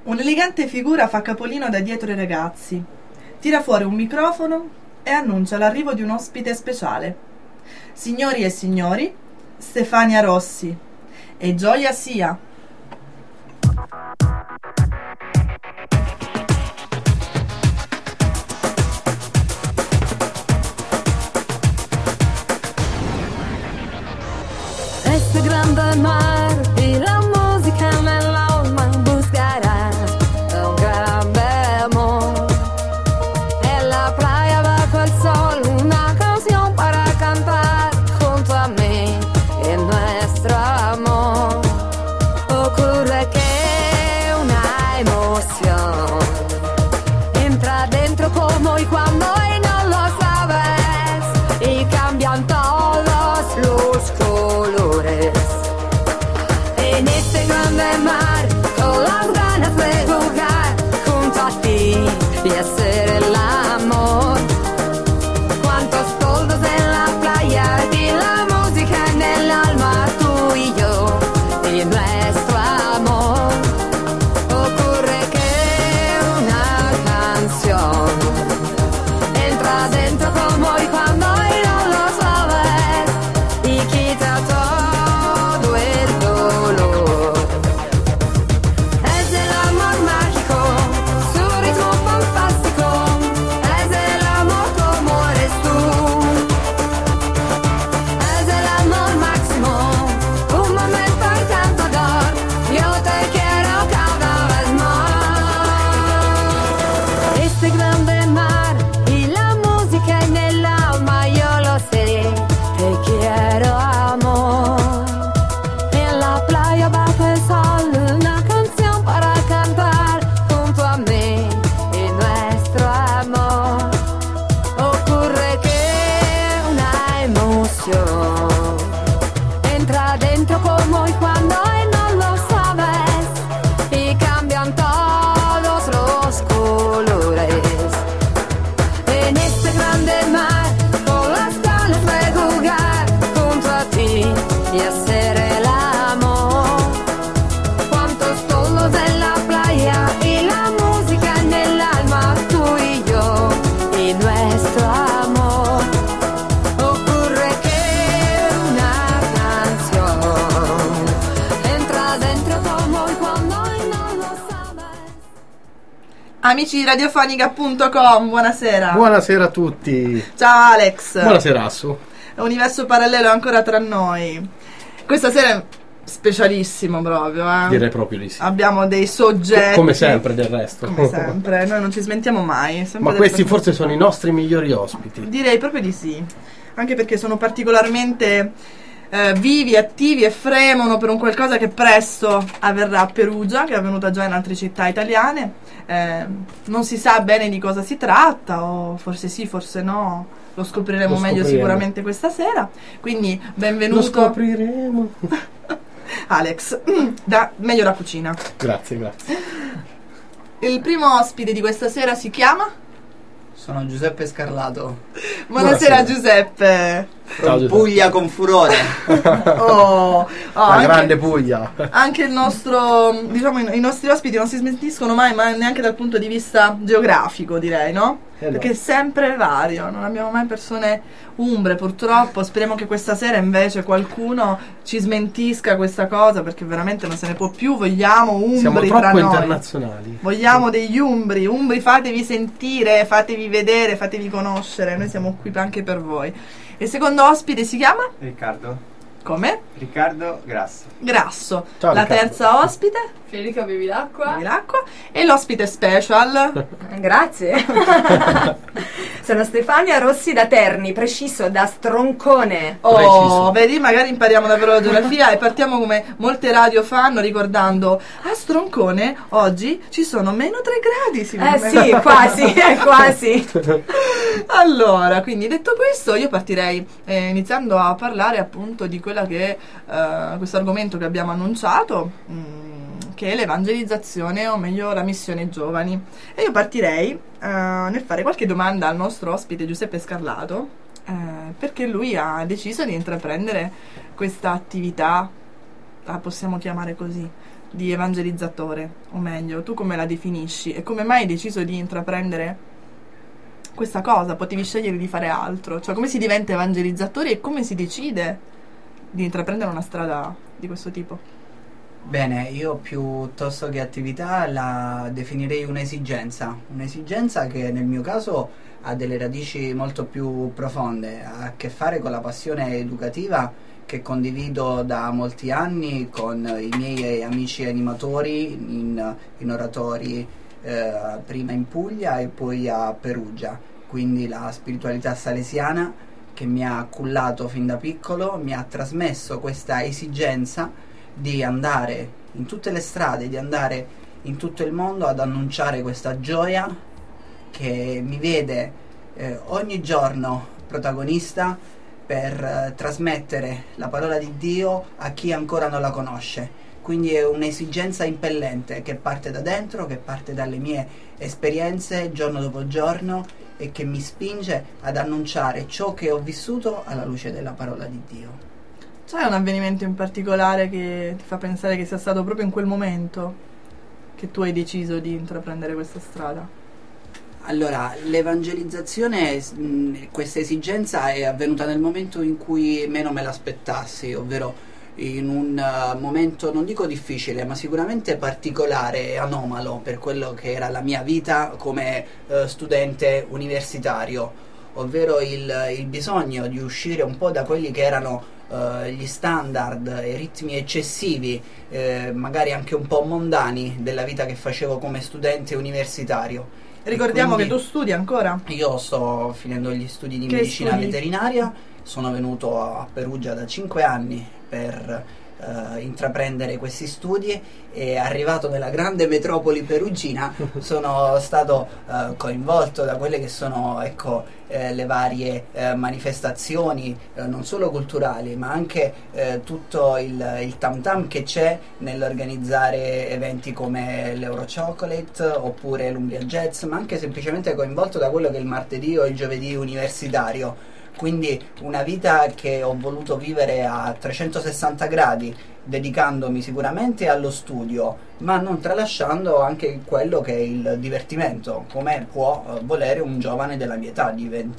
Un'elegante figura fa capolino da dietro i ragazzi, tira fuori un microfono e annuncia l'arrivo di un ospite speciale. Signori e signori, Stefania Rossi. E gioia sia! Este grande mar y la música en el alma buscará un grande amor. En la playa bajo el sol, una canción para cantar junto a mí en nuestro amor. Ocurre que una emoción entra dentro como y cuando y no lo sabes y cambian todos los colores. En este grande mar, con las ganas de jugar junto a ti y hacer el amor. Cuántos toldos en la playa y la música en el alma, tú y yo y nuestro amor. Ocurre que una canción entra dentro como y cuando y no lo sabes y quita todo el dolor. Es el amor mágico, su ritmo fantástico, es el amor como eres tú. Es el amor máximo, un momento encantador, yo te quiero cada vez más. Este grande mar y la música en el alma, yo lo sé, te quiero amor. En la playa bajo el sol, una canción para cantar junto a mí y nuestro amor. Ocurre que una emoción entra dentro como y cuando y no lo sabes y cambian todos los colores. En este grande mar, con las ganas de jugar junto a ti y hacer el amor. Cuántos tonos en la playa y la música en el alma, tú y yo y nuestro amor. Ocurre que una canción entra dentro como y cuando y no lo sabes. Amici di radiofonica.com, buonasera. Buonasera a tutti. Ciao Alex. Buonasera Assu. Universo parallelo è ancora tra noi. Questa sera è specialissimo proprio, Direi proprio di sì. Abbiamo dei soggetti. Come sempre del resto. Come sempre, noi non ci smentiamo mai. sempre Ma detto questi che- forse sono i nostri migliori ospiti. Direi proprio di sì. Anche perché sono particolarmente vivi, attivi e fremono per un qualcosa che presto avverrà a Perugia, che è avvenuta già in altre città italiane. Non si sa bene di cosa si tratta, o forse sì, forse no. Lo scopriremo Lo meglio scopriremo. sicuramente questa sera. Quindi Lo benvenuto scopriremo. Alex, meglio la cucina. Grazie. Il primo ospite di questa sera si chiama? Sono Giuseppe Scarlato, Buonasera Giuseppe. Ciao, Giuseppe. Puglia con furore. La anche- grande Puglia. Anche il nostro, diciamo, i nostri ospiti non si smentiscono mai, ma neanche dal punto di vista geografico, direi, no? No. Perché è sempre vario, non abbiamo mai persone umbre, purtroppo. Speriamo che questa sera invece qualcuno ci smentisca questa cosa, perché veramente non se ne può più. Vogliamo umbri Siamo tra troppo noi. internazionali. Vogliamo degli umbri, fatevi sentire, fatevi vedere, fatevi conoscere, noi siamo qui anche per voi. Il secondo ospite si chiama? Riccardo Grasso. Grasso. Ciao, La Riccardo. terza ospite? Federica Bevilacqua. Bevi l'acqua. E l'ospite special? Grazie. Sono Stefania Rossi da Terni, preciso da Stroncone. Oh, Preciso. vedi, magari impariamo davvero la geografia e partiamo come molte radio fanno, ricordando a Stroncone oggi ci sono meno 3 gradi, secondo me. Sì, quasi. Allora, quindi detto questo, io partirei iniziando a parlare appunto di quella che è questo argomento che abbiamo annunciato, che è l'evangelizzazione, o meglio la missione giovani. E io partirei nel fare qualche domanda al nostro ospite Giuseppe Scarlato, perché lui ha deciso di intraprendere questa attività, la possiamo chiamare così, di evangelizzatore, o meglio, tu come la definisci e come mai hai deciso di intraprendere questa cosa? Potevi scegliere di fare altro, cioè come si diventa evangelizzatori e come si decide di intraprendere una strada di questo tipo? Bene, io piuttosto che attività la definirei un'esigenza che nel mio caso ha delle radici molto più profonde, ha a che fare con la passione educativa che condivido da molti anni con i miei amici animatori in oratori, prima in Puglia e poi a Perugia, quindi la spiritualità salesiana che mi ha cullato fin da piccolo, mi ha trasmesso questa esigenza di andare in tutte le strade, di andare in tutto il mondo ad annunciare questa gioia che mi vede ogni giorno protagonista per trasmettere la parola di Dio a chi ancora non la conosce. Quindi è un'esigenza impellente che parte da dentro, che parte dalle mie esperienze giorno dopo giorno e che mi spinge ad annunciare ciò che ho vissuto alla luce della parola di Dio. C'è un avvenimento in particolare che ti fa pensare che sia stato proprio in quel momento che tu hai deciso di intraprendere questa strada? Allora, l'evangelizzazione, questa esigenza è avvenuta nel momento in cui meno me l'aspettassi, ovvero in un momento, non dico difficile, ma sicuramente particolare e anomalo per quello che era la mia vita come studente universitario, ovvero il bisogno di uscire un po' da quelli che erano gli standard e ritmi eccessivi, magari anche un po' mondani della vita che facevo come studente universitario. Ricordiamo Quindi che tu studi ancora? Io sto finendo gli studi di Che medicina studi? veterinaria, sono venuto a Perugia da 5 anni per intraprendere questi studi e arrivato nella grande metropoli perugina sono stato coinvolto da quelle che sono le varie manifestazioni non solo culturali ma anche tutto il tam tam che c'è nell'organizzare eventi come l'Euro Chocolate oppure l'Umbria Jazz, ma anche semplicemente coinvolto da quello che è il martedì o il giovedì universitario. Quindi una vita che ho voluto vivere a 360 gradi, dedicandomi sicuramente allo studio, ma non tralasciando anche quello che è il divertimento, come può volere un giovane della mia età,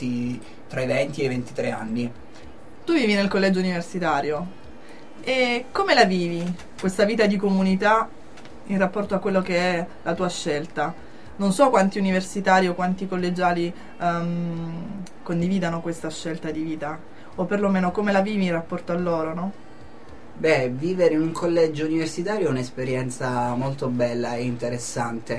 tra i 20 e i 23 anni. Tu vivi nel collegio universitario e come la vivi questa vita di comunità in rapporto a quello che è la tua scelta? Non so quanti universitari o quanti collegiali condividano questa scelta di vita, o perlomeno come la vivi in rapporto a loro, no? Beh, vivere in un collegio universitario è un'esperienza molto bella e interessante,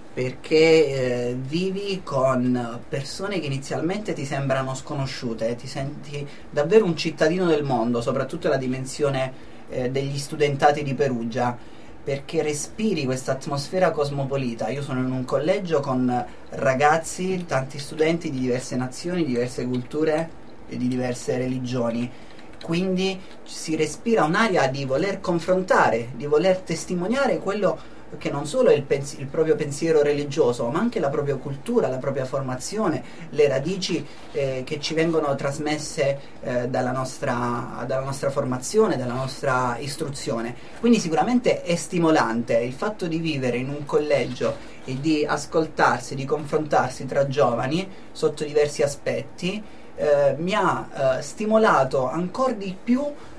perché vivi con persone che inizialmente ti sembrano sconosciute, ti senti davvero un cittadino del mondo, soprattutto la dimensione degli studentati di Perugia, perché respiri questa atmosfera cosmopolita. Io sono in un collegio con ragazzi, tanti studenti di diverse nazioni, di diverse culture e di diverse religioni, quindi si respira un'aria di voler confrontare, di voler testimoniare quello che non solo è il proprio pensiero religioso, ma anche la propria cultura, la propria formazione, le radici che ci vengono trasmesse dalla nostra formazione, dalla nostra istruzione. Quindi sicuramente è stimolante il fatto di vivere in un collegio e di ascoltarsi, di confrontarsi tra giovani sotto diversi aspetti. Mi ha stimolato ancora di più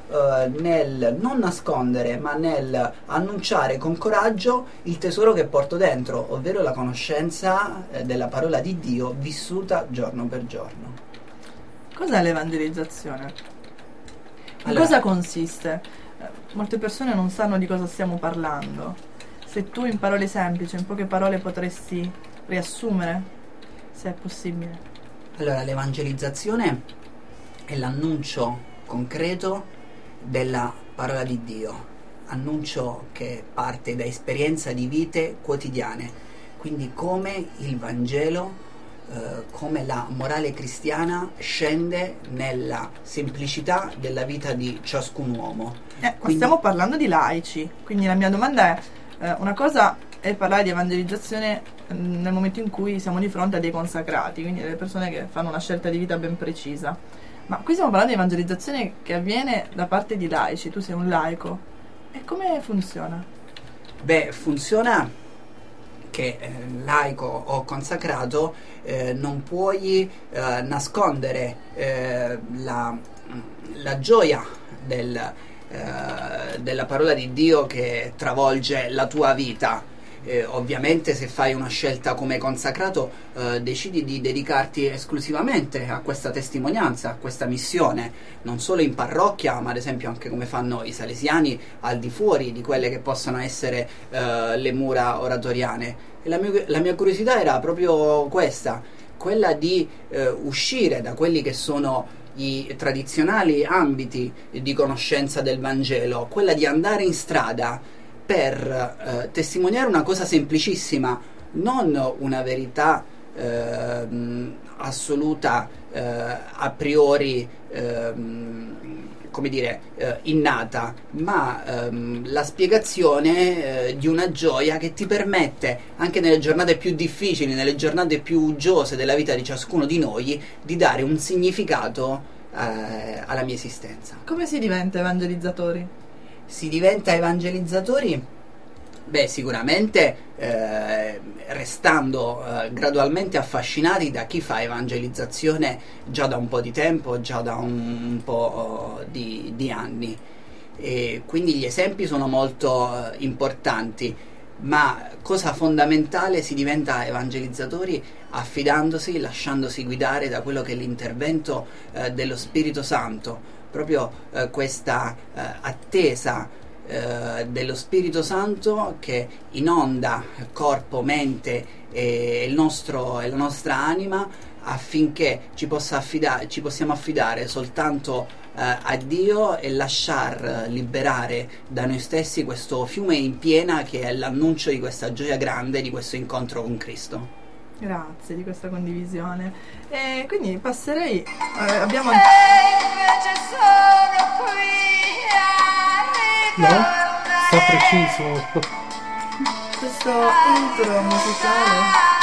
nel non nascondere ma nel annunciare con coraggio il tesoro che porto dentro, ovvero la conoscenza della parola di Dio vissuta giorno per giorno. Cos'è l'evangelizzazione? In Allora, cosa consiste? Molte persone non sanno di cosa stiamo parlando. Se tu in parole semplici, in poche parole potresti riassumere, se è possibile. allora, l'evangelizzazione è l'annuncio concreto della parola di Dio, annuncio che parte da esperienza di vite quotidiane, quindi come il Vangelo, come la morale cristiana scende nella semplicità della vita di ciascun uomo. Ma stiamo parlando di laici, quindi la mia domanda è, una cosa è parlare di evangelizzazione nel momento in cui siamo di fronte a dei consacrati, quindi delle persone che fanno una scelta di vita ben precisa. Ma qui stiamo parlando di evangelizzazione che avviene da parte di laici, tu sei un laico. E come funziona? Beh, funziona che laico o consacrato non puoi nascondere la gioia della parola di Dio che travolge la tua vita. Ovviamente se fai una scelta come consacrato decidi di dedicarti esclusivamente a questa testimonianza, a questa missione, non solo in parrocchia ma ad esempio anche come fanno i salesiani al di fuori di quelle che possono essere le mura oratoriane. E la mia curiosità era proprio questa, quella di uscire da quelli che sono i tradizionali ambiti di conoscenza del Vangelo, quella di andare in strada per testimoniare una cosa semplicissima, non una verità assoluta a priori come dire innata, ma la spiegazione di una gioia che ti permette anche nelle giornate più difficili, nelle giornate più uggiose della vita di ciascuno di noi, di dare un significato alla mia esistenza. Come si diventa evangelizzatori? Si diventa evangelizzatori? Beh, sicuramente restando gradualmente affascinati da chi fa evangelizzazione già da un po' di tempo, già da un po' di anni. E quindi gli esempi sono molto importanti, ma cosa fondamentale, si diventa evangelizzatori affidandosi, lasciandosi guidare da quello che è l'intervento dello Spirito Santo. Proprio questa attesa dello Spirito Santo che inonda corpo, mente e la nostra anima, affinché ci possiamo affidare soltanto a Dio e lasciar liberare da noi stessi questo fiume in piena che è l'annuncio di questa gioia grande, di questo incontro con Cristo. Grazie di questa condivisione. E quindi passerei abbiamo No? Sta preciso. questo intro musicale.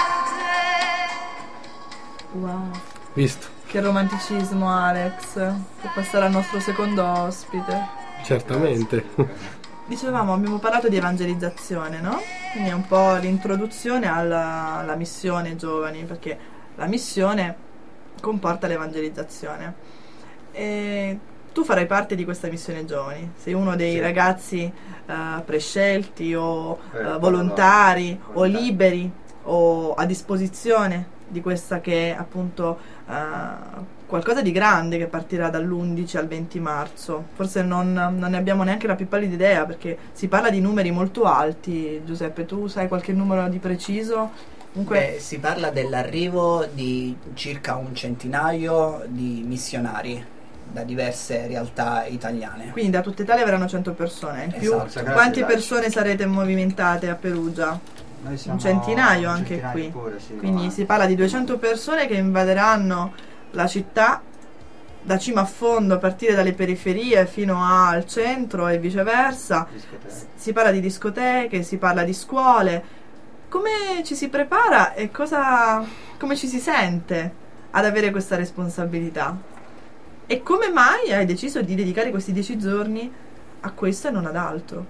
Wow, Visto? che romanticismo, Alex, che passerà al nostro secondo ospite. Certamente. Dicevamo, abbiamo parlato di evangelizzazione, no? Quindi è un po' l'introduzione alla missione giovani, perché la missione comporta l'evangelizzazione. E tu farai parte di questa missione giovani, sei uno dei ragazzi prescelti o volontari o liberi o a disposizione di questa che è appunto qualcosa di grande che partirà dall'11 al 20 marzo. Forse non ne abbiamo neanche la più pallida idea, perché si parla di numeri molto alti. Giuseppe, tu sai qualche numero di preciso? Comunque Si parla dell'arrivo di circa un centinaio di missionari da diverse realtà italiane. quindi da tutta Italia verranno 100 persone. In più, Esatto. quante persone sarete movimentate a Perugia? Noi siamo Un centinaio un anche centinaio qui. pure, sì, Quindi 90. si parla di 200 persone che invaderanno la città da cima a fondo, a partire dalle periferie fino al centro e viceversa. Discoteche. Si parla di discoteche, si parla di scuole. Come ci si prepara e come ci si sente ad avere questa responsabilità? E come mai hai deciso di dedicare questi 10 giorni a questo e non ad altro?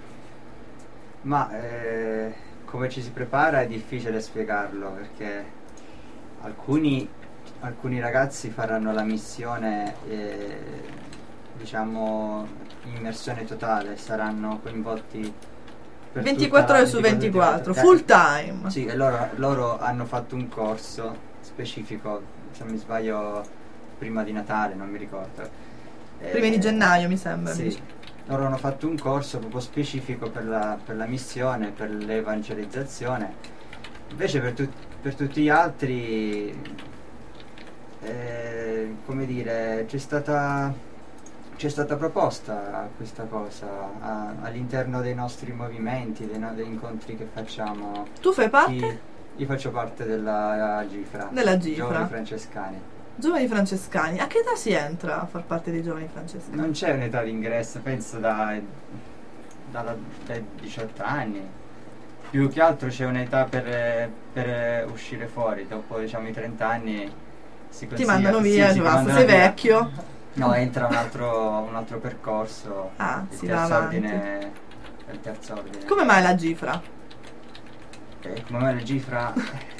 Ma come ci si prepara è difficile spiegarlo, perché alcuni ragazzi faranno la missione diciamo in immersione totale, saranno coinvolti per 24 ore su 24, full time. Sì, e loro hanno fatto un corso specifico, se non mi sbaglio prima di Natale, non mi ricordo. Prima di gennaio mi sembra. Sì, loro hanno fatto un corso proprio specifico per la missione, per l'evangelizzazione. Invece per tutti gli altri, come dire, c'è stata proposta questa cosa all'interno dei nostri movimenti, degli incontri che facciamo. Tu fai parte? Io faccio parte della GIFRA. Della GIFRA. Giovani Francescani. Giovani Francescani. A che età si entra a far parte dei Giovani Francescani? Non c'è un'età di ingresso, penso dai 18 anni. Più che altro c'è un'età per uscire fuori. Dopo, diciamo, i 30 anni si Ti consiglia, mandano sì, via, si basta, mandano sei via. vecchio. No, entra un altro percorso. Ah, il si va terzo avanti. ordine del terzo ordine. Come mai la Gifra? Come mai la Gifra?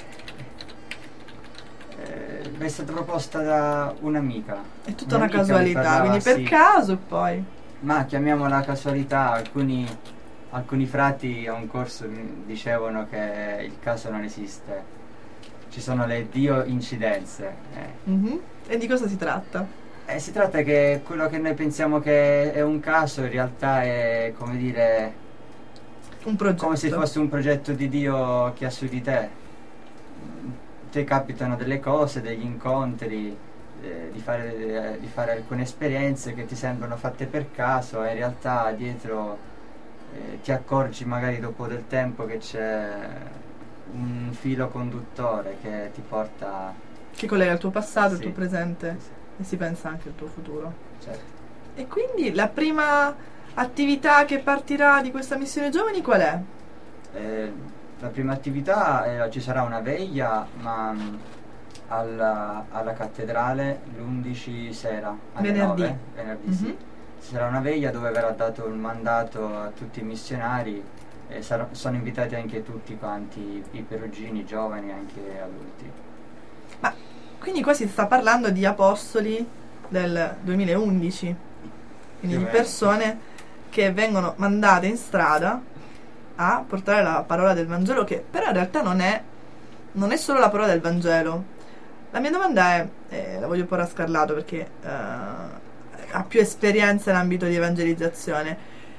È stata proposta da un'amica. È tutta una Un'amica mi casualità, parlava, quindi per sì. caso e poi... Ma chiamiamola casualità, alcuni frati a un corso mi dicevano che il caso non esiste, ci sono le Dio incidenze. Mhm. E di cosa si tratta? Si tratta che quello che noi pensiamo che è un caso in realtà è, come dire, Un progetto. come se fosse un progetto di Dio che ha su di te. Ti capitano delle cose, degli incontri, di fare alcune esperienze che ti sembrano fatte per caso e in realtà dietro ti accorgi magari dopo del tempo che c'è un filo conduttore che ti porta... Che collega il tuo passato, il Sì. tuo presente Sì, e si pensa anche al tuo futuro. certo. E quindi la prima attività che partirà di questa missione giovani qual è? La prima attività ci sarà una veglia, ma alla cattedrale l'11 sera alle Venerdì. 9, venerdì sì. Mhm. Ci sarà una veglia dove verrà dato il mandato a tutti i missionari e sono invitati anche tutti quanti i perugini, giovani e anche adulti. Ma quindi qua si sta parlando di apostoli del 2011, quindi di Più o meno, persone che vengono mandate in strada a portare la parola del Vangelo, che però in realtà non è solo la parola del Vangelo. La mia domanda è, la voglio porre a Scarlato perché ha più esperienza in ambito di evangelizzazione.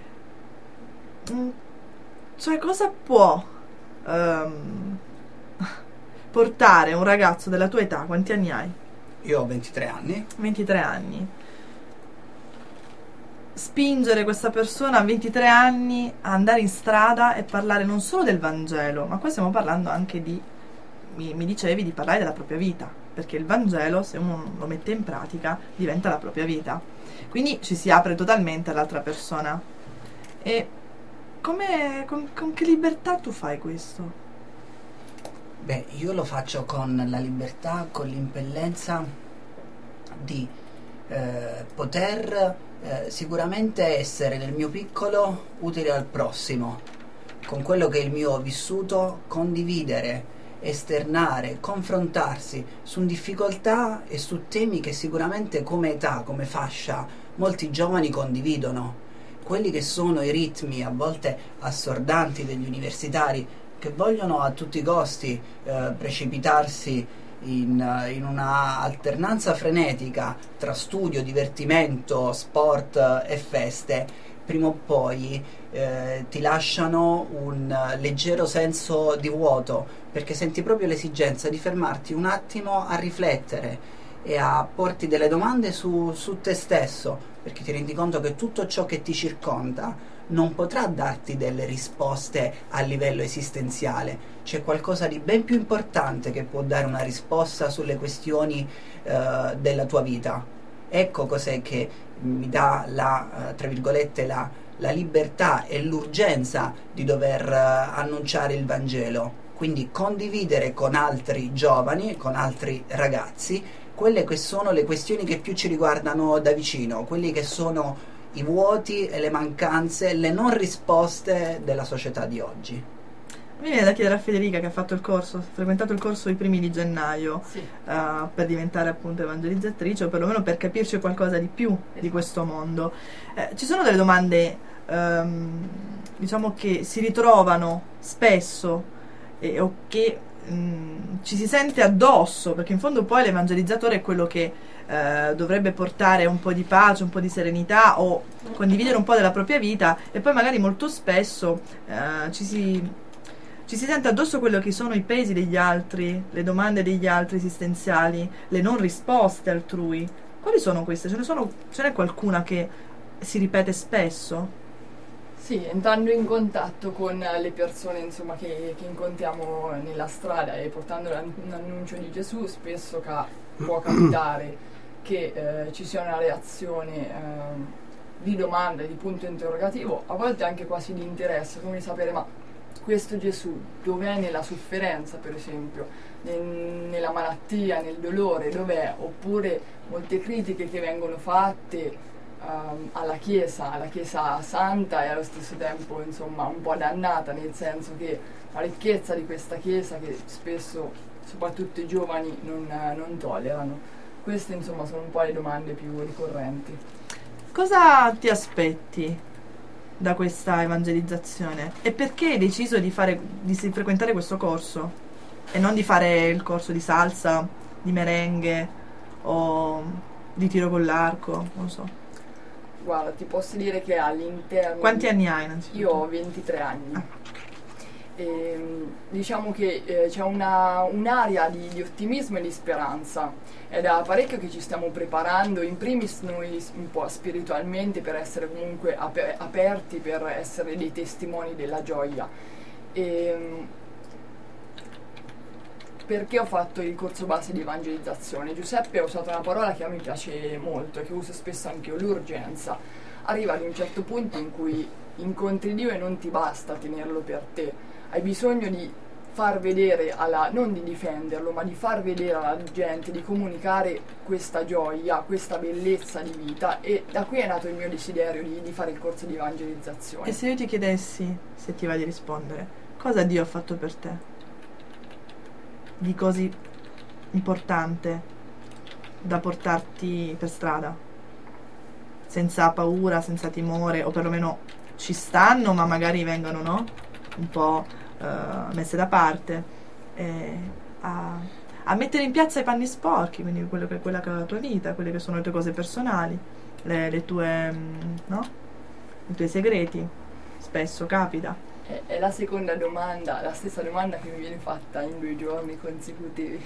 Cioè, cosa può portare un ragazzo della tua età? Quanti anni hai? Io ho 23 anni. 23 anni. Spingere questa persona a 23 anni a andare in strada e parlare non solo del Vangelo, ma qua stiamo parlando anche di, mi dicevi, di parlare della propria vita, perché il Vangelo, se uno lo mette in pratica, diventa la propria vita. Quindi ci si apre totalmente all'altra persona. E con che libertà tu fai questo? Beh, io lo faccio con la libertà, con l'impellenza di poter sicuramente essere nel mio piccolo utile al prossimo, con quello che è il mio vissuto, condividere, esternare, confrontarsi su difficoltà e su temi che sicuramente come età, come fascia, molti giovani condividono. Quelli che sono i ritmi a volte assordanti degli universitari che vogliono a tutti i costi precipitarsi in una alternanza frenetica tra studio, divertimento, sport e feste, prima o poi ti lasciano un leggero senso di vuoto, perché senti proprio l'esigenza di fermarti un attimo a riflettere e a porti delle domande su te stesso, perché ti rendi conto che tutto ciò che ti circonda non potrà darti delle risposte a livello esistenziale. C'è qualcosa di ben più importante che può dare una risposta sulle questioni della tua vita. Ecco cos'è che mi dà tra virgolette, la libertà e l'urgenza di dover annunciare il Vangelo. Quindi condividere con altri giovani, con altri ragazzi, quelle che sono le questioni che più ci riguardano da vicino, quelli che sono i vuoti e le mancanze, le non risposte della società di oggi. Mi viene da chiedere a Federica, che ha fatto il corso, ha frequentato il corso i primi di gennaio, Sì. per diventare appunto evangelizzatrice, o perlomeno per capirci qualcosa di più di questo mondo. Ci sono delle domande, diciamo, che si ritrovano spesso o che ci si sente addosso, perché in fondo poi l'evangelizzatore è quello che dovrebbe portare un po' di pace, un po' di serenità o condividere un po' della propria vita, e poi magari molto spesso ci si sente addosso quello che sono i pesi degli altri, le domande degli altri esistenziali, le non risposte altrui. Quali sono queste? Ce n'è qualcuna che si ripete spesso? Sì, entrando in contatto con le persone, insomma, che incontriamo nella strada e portando un annuncio di Gesù, spesso può capitare che ci sia una reazione di domanda, di punto interrogativo, a volte anche quasi di interesse, come di sapere: ma questo Gesù dov'è nella sofferenza, per esempio, nella malattia, nel dolore, dov'è? Oppure molte critiche che vengono fatte alla Chiesa santa e allo stesso tempo insomma un po' dannata, nel senso che la ricchezza di questa Chiesa che spesso soprattutto i giovani non tollerano. Queste insomma sono un po' le domande più ricorrenti. Cosa ti aspetti da questa evangelizzazione e perché hai deciso di frequentare questo corso e non di fare il corso di salsa, di merengue o di tiro con l'arco, non so. Guarda, ti posso dire che all'interno... Quanti anni hai innanzitutto? Io ho 23 anni. Diciamo che c'è un'area di ottimismo e di speranza. È da parecchio che ci stiamo preparando, in primis noi un po' spiritualmente, per essere comunque aperti, per essere dei testimoni della gioia. Perché ho fatto il corso base di evangelizzazione? Giuseppe ha usato una parola che a me piace molto e che uso spesso anche io, l'urgenza. Arriva ad un certo punto in cui incontri Dio e non ti basta tenerlo per te, hai bisogno di far vedere non di difenderlo, ma di far vedere alla gente, di comunicare questa gioia, questa bellezza di vita, e da qui è nato il mio desiderio di fare il corso di evangelizzazione. E se io ti chiedessi, se ti va di rispondere, cosa Dio ha fatto per te? Di così importante da portarti per strada senza paura, senza timore, o perlomeno ci stanno ma magari vengono, no? Un po' messe da parte, a mettere in piazza i panni sporchi, quindi quella che è la tua vita, quelle che sono le tue cose personali, le tue, no? I tuoi segreti. Spesso capita. È la seconda domanda, la stessa domanda che mi viene fatta in 2 giorni consecutivi.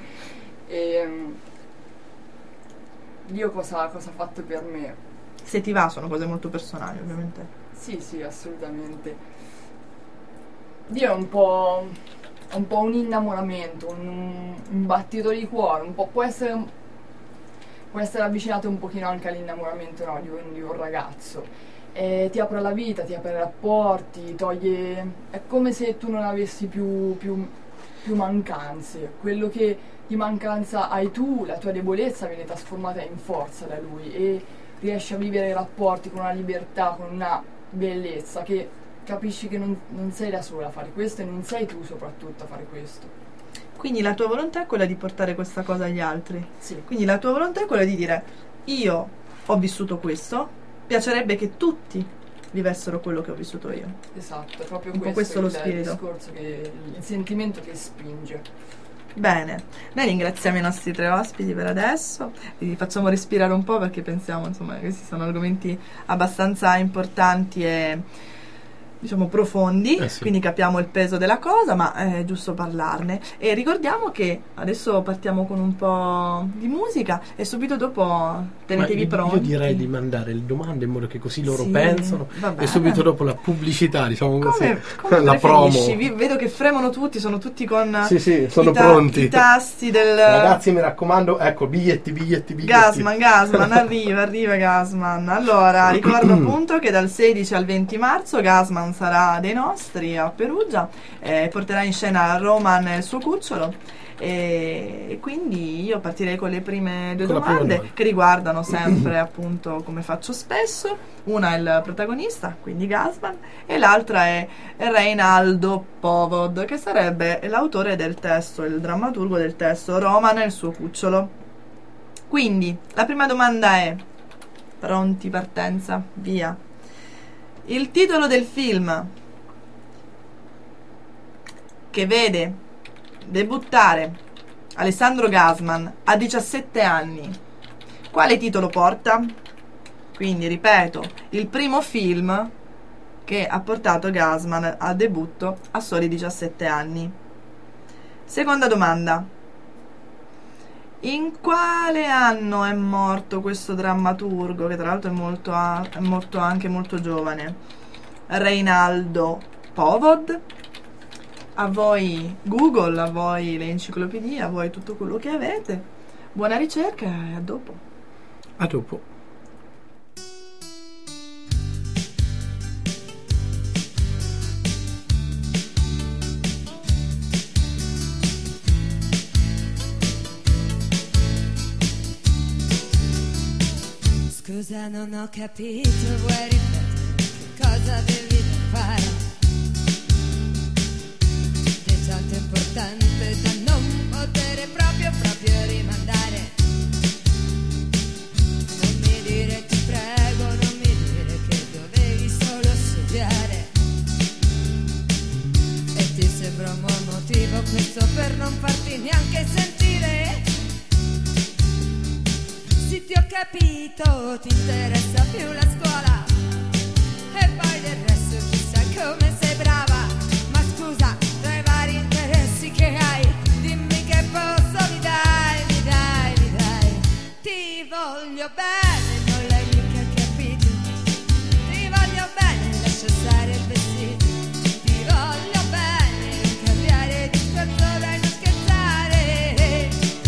Dio cosa ha fatto per me? Se ti va, sono cose molto personali, ovviamente. Sì, assolutamente. Dio è un po' un innamoramento, un battito di cuore, un po' può essere avvicinato un pochino anche all'innamoramento, no, di un ragazzo. Ti apre la vita, ti apre i rapporti, è come se tu non avessi più mancanze. Quello che di mancanza hai tu, la tua debolezza viene trasformata in forza da lui e riesci a vivere i rapporti con una libertà, con una bellezza, che capisci che non sei da sola a fare questo e non sei tu soprattutto a fare questo. Quindi la tua volontà è quella di portare questa cosa agli altri. Sì. Quindi la tua volontà è quella di dire: io ho vissuto questo, piacerebbe che tutti vivessero quello che ho vissuto io. Esatto, è proprio Un po' questo lo il spirito. discorso, il sentimento che spinge. Bene, noi ringraziamo i nostri 3 ospiti per adesso, li facciamo respirare un po' perché pensiamo insomma che questi sono argomenti abbastanza importanti e diciamo profondi, Sì. quindi capiamo il peso della cosa, ma è giusto parlarne. E ricordiamo che adesso partiamo con un po' di musica e subito dopo tenetevi pronti. Io direi di mandare le domande in modo che così loro Sì, pensano, vabbè. e subito dopo la pubblicità, diciamo così, come la promo. preferisci? Vedo che fremono tutti, sono tutti con Sì, sono i pronti. i tasti del... Ragazzi, mi raccomando, ecco, biglietti. Gasman, arriva Gasman. Allora, ricordo appunto che dal 16 al 20 marzo Gasman sarà dei nostri a Perugia, porterà in scena Roman e il suo cucciolo, e quindi io partirei con le prime 2 Con la prima domande domanda. che riguardano sempre appunto, come faccio spesso, una è il protagonista, quindi Gasman, e l'altra è Reinaldo Povod, che sarebbe l'autore del testo, il drammaturgo del testo Roman e il suo cucciolo. Quindi la prima domanda è: pronti, partenza, via. Il titolo del film che vede debuttare Alessandro Gasman a 17 anni, quale titolo porta? Quindi ripeto, il primo film che ha portato Gasman al debutto a soli 17 anni. Seconda domanda: in quale anno è morto questo drammaturgo, che tra l'altro è morto anche molto giovane? Reinaldo Povod? A voi Google, a voi le enciclopedie, a voi tutto quello che avete. Buona ricerca e a dopo. A dopo. Cause Scusa, non ho capito, vuoi ripetere che cosa avevi da fare? È tanto importante da non poter proprio rimandare. Non mi dire, ti prego, non mi dire che dovevi solo studiare. E ti sembra un buon motivo questo per non farti neanche sentire? Sì, ti ho capito, ti interessa più la scuola e poi del resto chissà come sei brava. Ma scusa, tra i vari interessi che hai, dimmi che posso, mi dai. Ti voglio bene, non l'hai mica capito. Ti voglio bene, lascia stare il vestito. Ti voglio bene, non cambiare discorso, dai, non scherzare.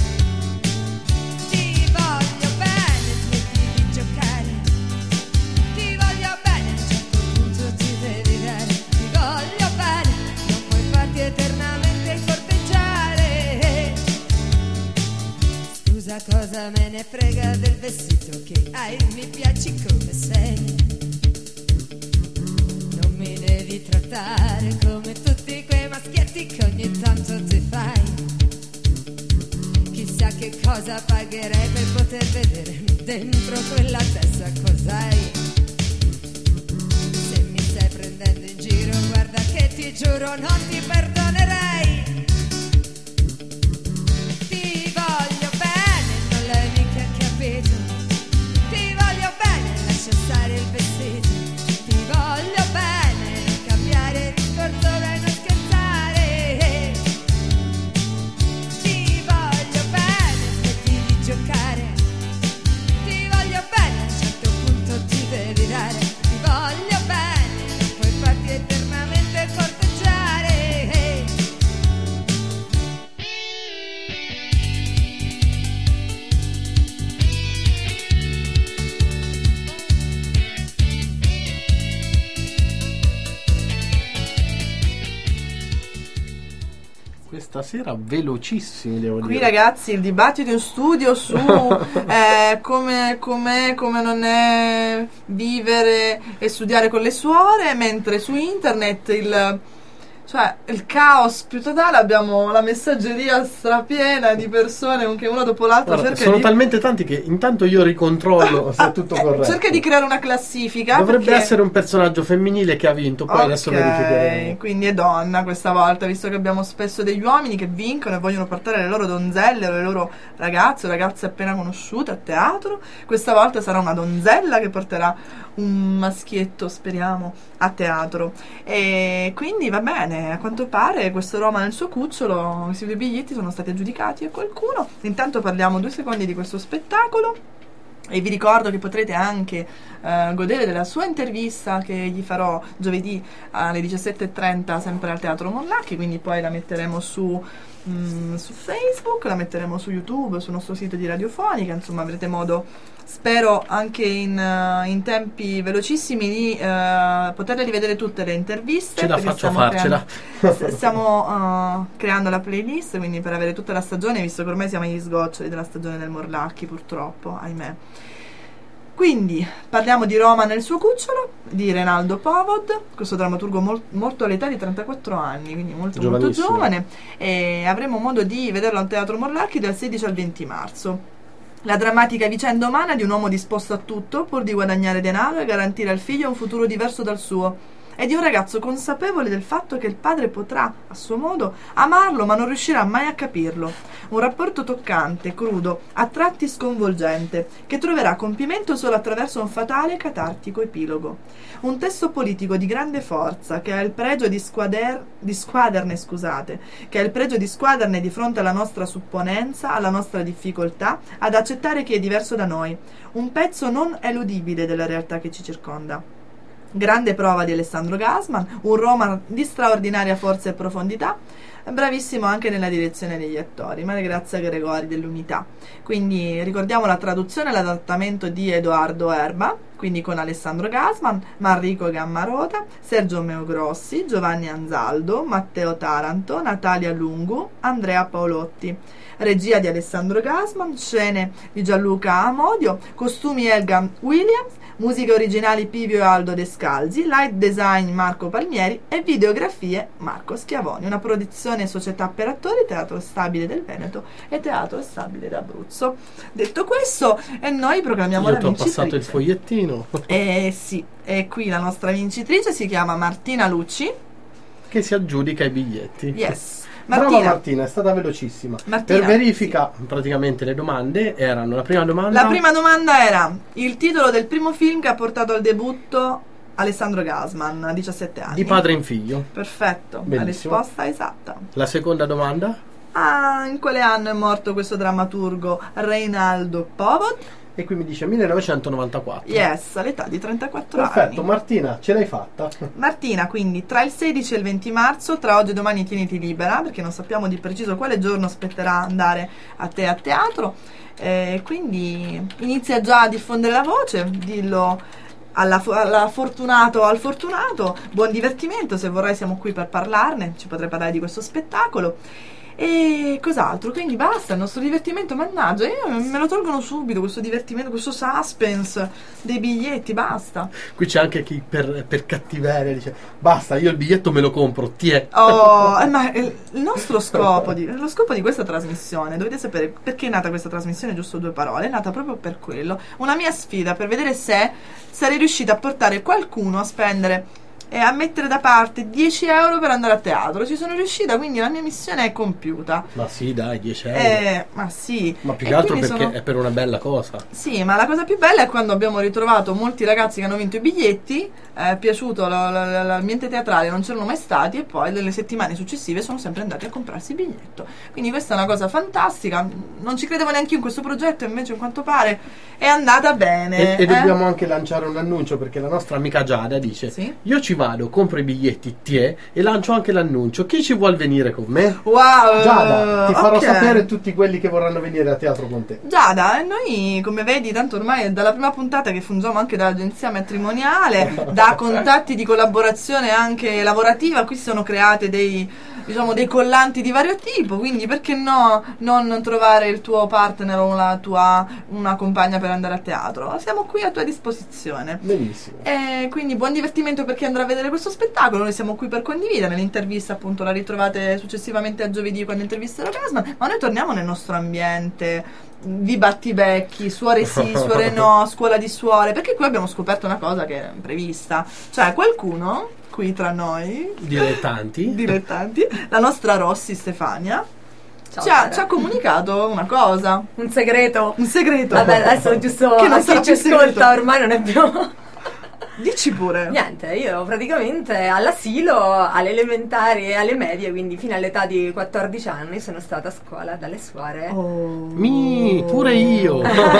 Ti voglio bene, smetti di giocare. Ti voglio bene, a un certo punto ti devi dare. Ti voglio bene, non puoi farti eternamente corteggiare. Scusa, cosa me ne frega del vestito che hai, mi piaci come sei. Non mi devi trattare come tutti quei maschietti che ogni tanto ti fai. Chissà che cosa pagherei per poter vedere dentro quella testa cos'hai. Se mi stai prendendo in giro, guarda che ti giuro non ti perdonerei. Ti voglio bene, non l'hai mica capito. Ti voglio bene, lascia stare il vestito. Ti voglio bene, non cambiare discorso, dai, non scherzare. Ti voglio bene, smetti di giocare. Ti voglio bene, a un certo punto ti devi dare. Ti voglio bene, non puoi farti eternamente corteggiare. Questa sera velocissimi, devo Qui dire. ragazzi il dibattito in studio su come non è vivere e studiare con le suore, mentre su internet il caos più totale, abbiamo la messaggeria strapiena di persone che una dopo l'altra Guarda, cerca sono di... talmente tanti che intanto io ricontrollo se è tutto corretto. cerca di creare una classifica. Dovrebbe perché... essere un personaggio femminile che ha vinto, poi adesso verificheremo. Quindi è donna questa volta, visto che abbiamo spesso degli uomini che vincono e vogliono portare le loro donzelle o le loro ragazze o ragazze appena conosciute a teatro. Questa volta sarà una donzella che porterà un maschietto, speriamo, a teatro. E quindi va bene, a quanto pare questo Roma nel suo cucciolo, questi due biglietti sono stati aggiudicati a qualcuno. Intanto parliamo 2 secondi di questo spettacolo. E vi ricordo che potrete anche godere della sua intervista che gli farò giovedì alle 17:30 sempre al Teatro Morlacchi, quindi poi la metteremo su Facebook, la metteremo su YouTube, sul nostro sito di Radiofonica, insomma avrete modo, spero anche in tempi velocissimi, di poterle rivedere tutte le interviste. Ce la faccio farcela. Stiamo creando la playlist, quindi per avere tutta la stagione, visto che ormai siamo agli sgoccioli della stagione del Morlacchi, purtroppo, ahimè. Quindi parliamo di Roma nel suo cucciolo, di Renaldo Povod, questo drammaturgo morto all'età di 34 anni, quindi molto giovane, e avremo modo di vederlo al Teatro Morlacchi dal 16 al 20 marzo. La drammatica vicenda umana di un uomo disposto a tutto pur di guadagnare denaro e garantire al figlio un futuro diverso dal suo, e di un ragazzo consapevole del fatto che il padre potrà, a suo modo, amarlo ma non riuscirà mai a capirlo. Un rapporto toccante, crudo, a tratti sconvolgente, che troverà compimento solo attraverso un fatale catartico epilogo. Un testo politico di grande forza che ha il pregio di squaderne di fronte alla nostra supponenza, alla nostra difficoltà ad accettare chi è diverso da noi. Un pezzo non eludibile della realtà che ci circonda. Grande prova di Alessandro Gassman, un Roma di straordinaria forza e profondità, bravissimo anche nella direzione degli attori, Maria Grazia Gregori dell'Unità. Quindi ricordiamo la traduzione e l'adattamento di Edoardo Erba, quindi con Alessandro Gasman, Manrico Gammarota, Sergio Meogrossi, Giovanni Anzaldo, Matteo Taranto, Natalia Lungu, Andrea Paolotti. Regia di Alessandro Gasman, scene di Gianluca Amodio, costumi Elga Williams, musiche originali Pivio e Aldo Descalzi, light design Marco Palmieri e videografie Marco Schiavoni. Una produzione società per attori, Teatro Stabile del Veneto e Teatro Stabile d'Abruzzo. Detto questo, e noi proclamiamo Io la ti ho vincitrice. passato il fogliettino Sì, e qui la nostra vincitrice si chiama Martina Lucci. che si aggiudica i biglietti. Yes. Brava Martina, Martina, è stata velocissima. Martina, Per verifica, praticamente le domande erano: la prima domanda, la prima domanda era il titolo del primo film che ha portato al debutto Alessandro Gasman, 17 anni. di padre in figlio. Perfetto, Benissimo. la risposta esatta. La seconda domanda, In quale anno è morto questo drammaturgo Reinaldo Povot? e qui mi dice 1994. Yes, all'età di 34 Perfetto, anni. Martina, ce l'hai fatta. Martina, quindi tra il 16 e il 20 marzo, tra oggi e domani tieniti libera, perché non sappiamo di preciso quale giorno spetterà andare a te a teatro, quindi inizia già a diffondere la voce, dillo al fortunato, buon divertimento, se vorrai siamo qui per parlarne, ci potrai parlare di questo spettacolo. E cos'altro? Quindi basta, il nostro divertimento, mannaggia, me lo tolgono subito questo divertimento, questo suspense dei biglietti, basta. Qui c'è anche chi per cattiveria dice: basta, io il biglietto me lo compro, ti è. Ma il nostro scopo lo scopo di questa trasmissione, dovete sapere perché è nata questa trasmissione, giusto 2 parole, è nata proprio per quello, una mia sfida per vedere se sarei riuscita a portare qualcuno a spendere e a mettere da parte 10 euro per andare a teatro. Ci sono riuscita, quindi la mia missione è compiuta. Ma sì, dai, 10 euro. Ma sì. Ma più E che altro quindi perché è per una bella cosa. Sì, ma la cosa più bella è quando abbiamo ritrovato molti ragazzi che hanno vinto i biglietti, è piaciuto l'ambiente teatrale, non c'erano mai stati, e poi nelle settimane successive sono sempre andati a comprarsi il biglietto. Quindi questa è una cosa fantastica, non ci credevo neanche io in questo progetto, invece a quanto pare è andata bene. E dobbiamo anche lanciare un annuncio, perché la nostra amica Giada dice: Sì? io ci vado, compro i biglietti, e lancio anche l'annuncio. Chi ci vuol venire con me? Wow! Giada, ti farò ok. sapere tutti quelli che vorranno venire a teatro con te. Giada, e noi come vedi tanto ormai è dalla prima puntata che fungiamo anche da agenzia matrimoniale, da contatti di collaborazione anche lavorativa, qui si sono create dei collanti di vario tipo, quindi perché no non trovare il tuo partner o una compagna per andare a teatro? Siamo qui a tua disposizione. Benissimo. E quindi buon divertimento per chi andrà a vedere questo spettacolo, noi siamo qui per condividere. L'intervista appunto la ritrovate successivamente a giovedì quando intervisterò Gasman, ma noi torniamo nel nostro ambiente di battibecchi, suore sì, suore no, scuola di suore, perché qui abbiamo scoperto una cosa che è imprevista, cioè qualcuno qui tra noi Dilettanti. la nostra Rossi Stefania Ciao, ci cara. ha comunicato una cosa, Un segreto. un segreto. Vabbè, adesso giusto Che non a sarà chi ci più segreto. ascolta ormai non è più. Dici pure. Niente, io praticamente all'asilo, alle elementari e alle medie, quindi fino all'età di 14 anni, sono stata a scuola dalle suore. Pure io.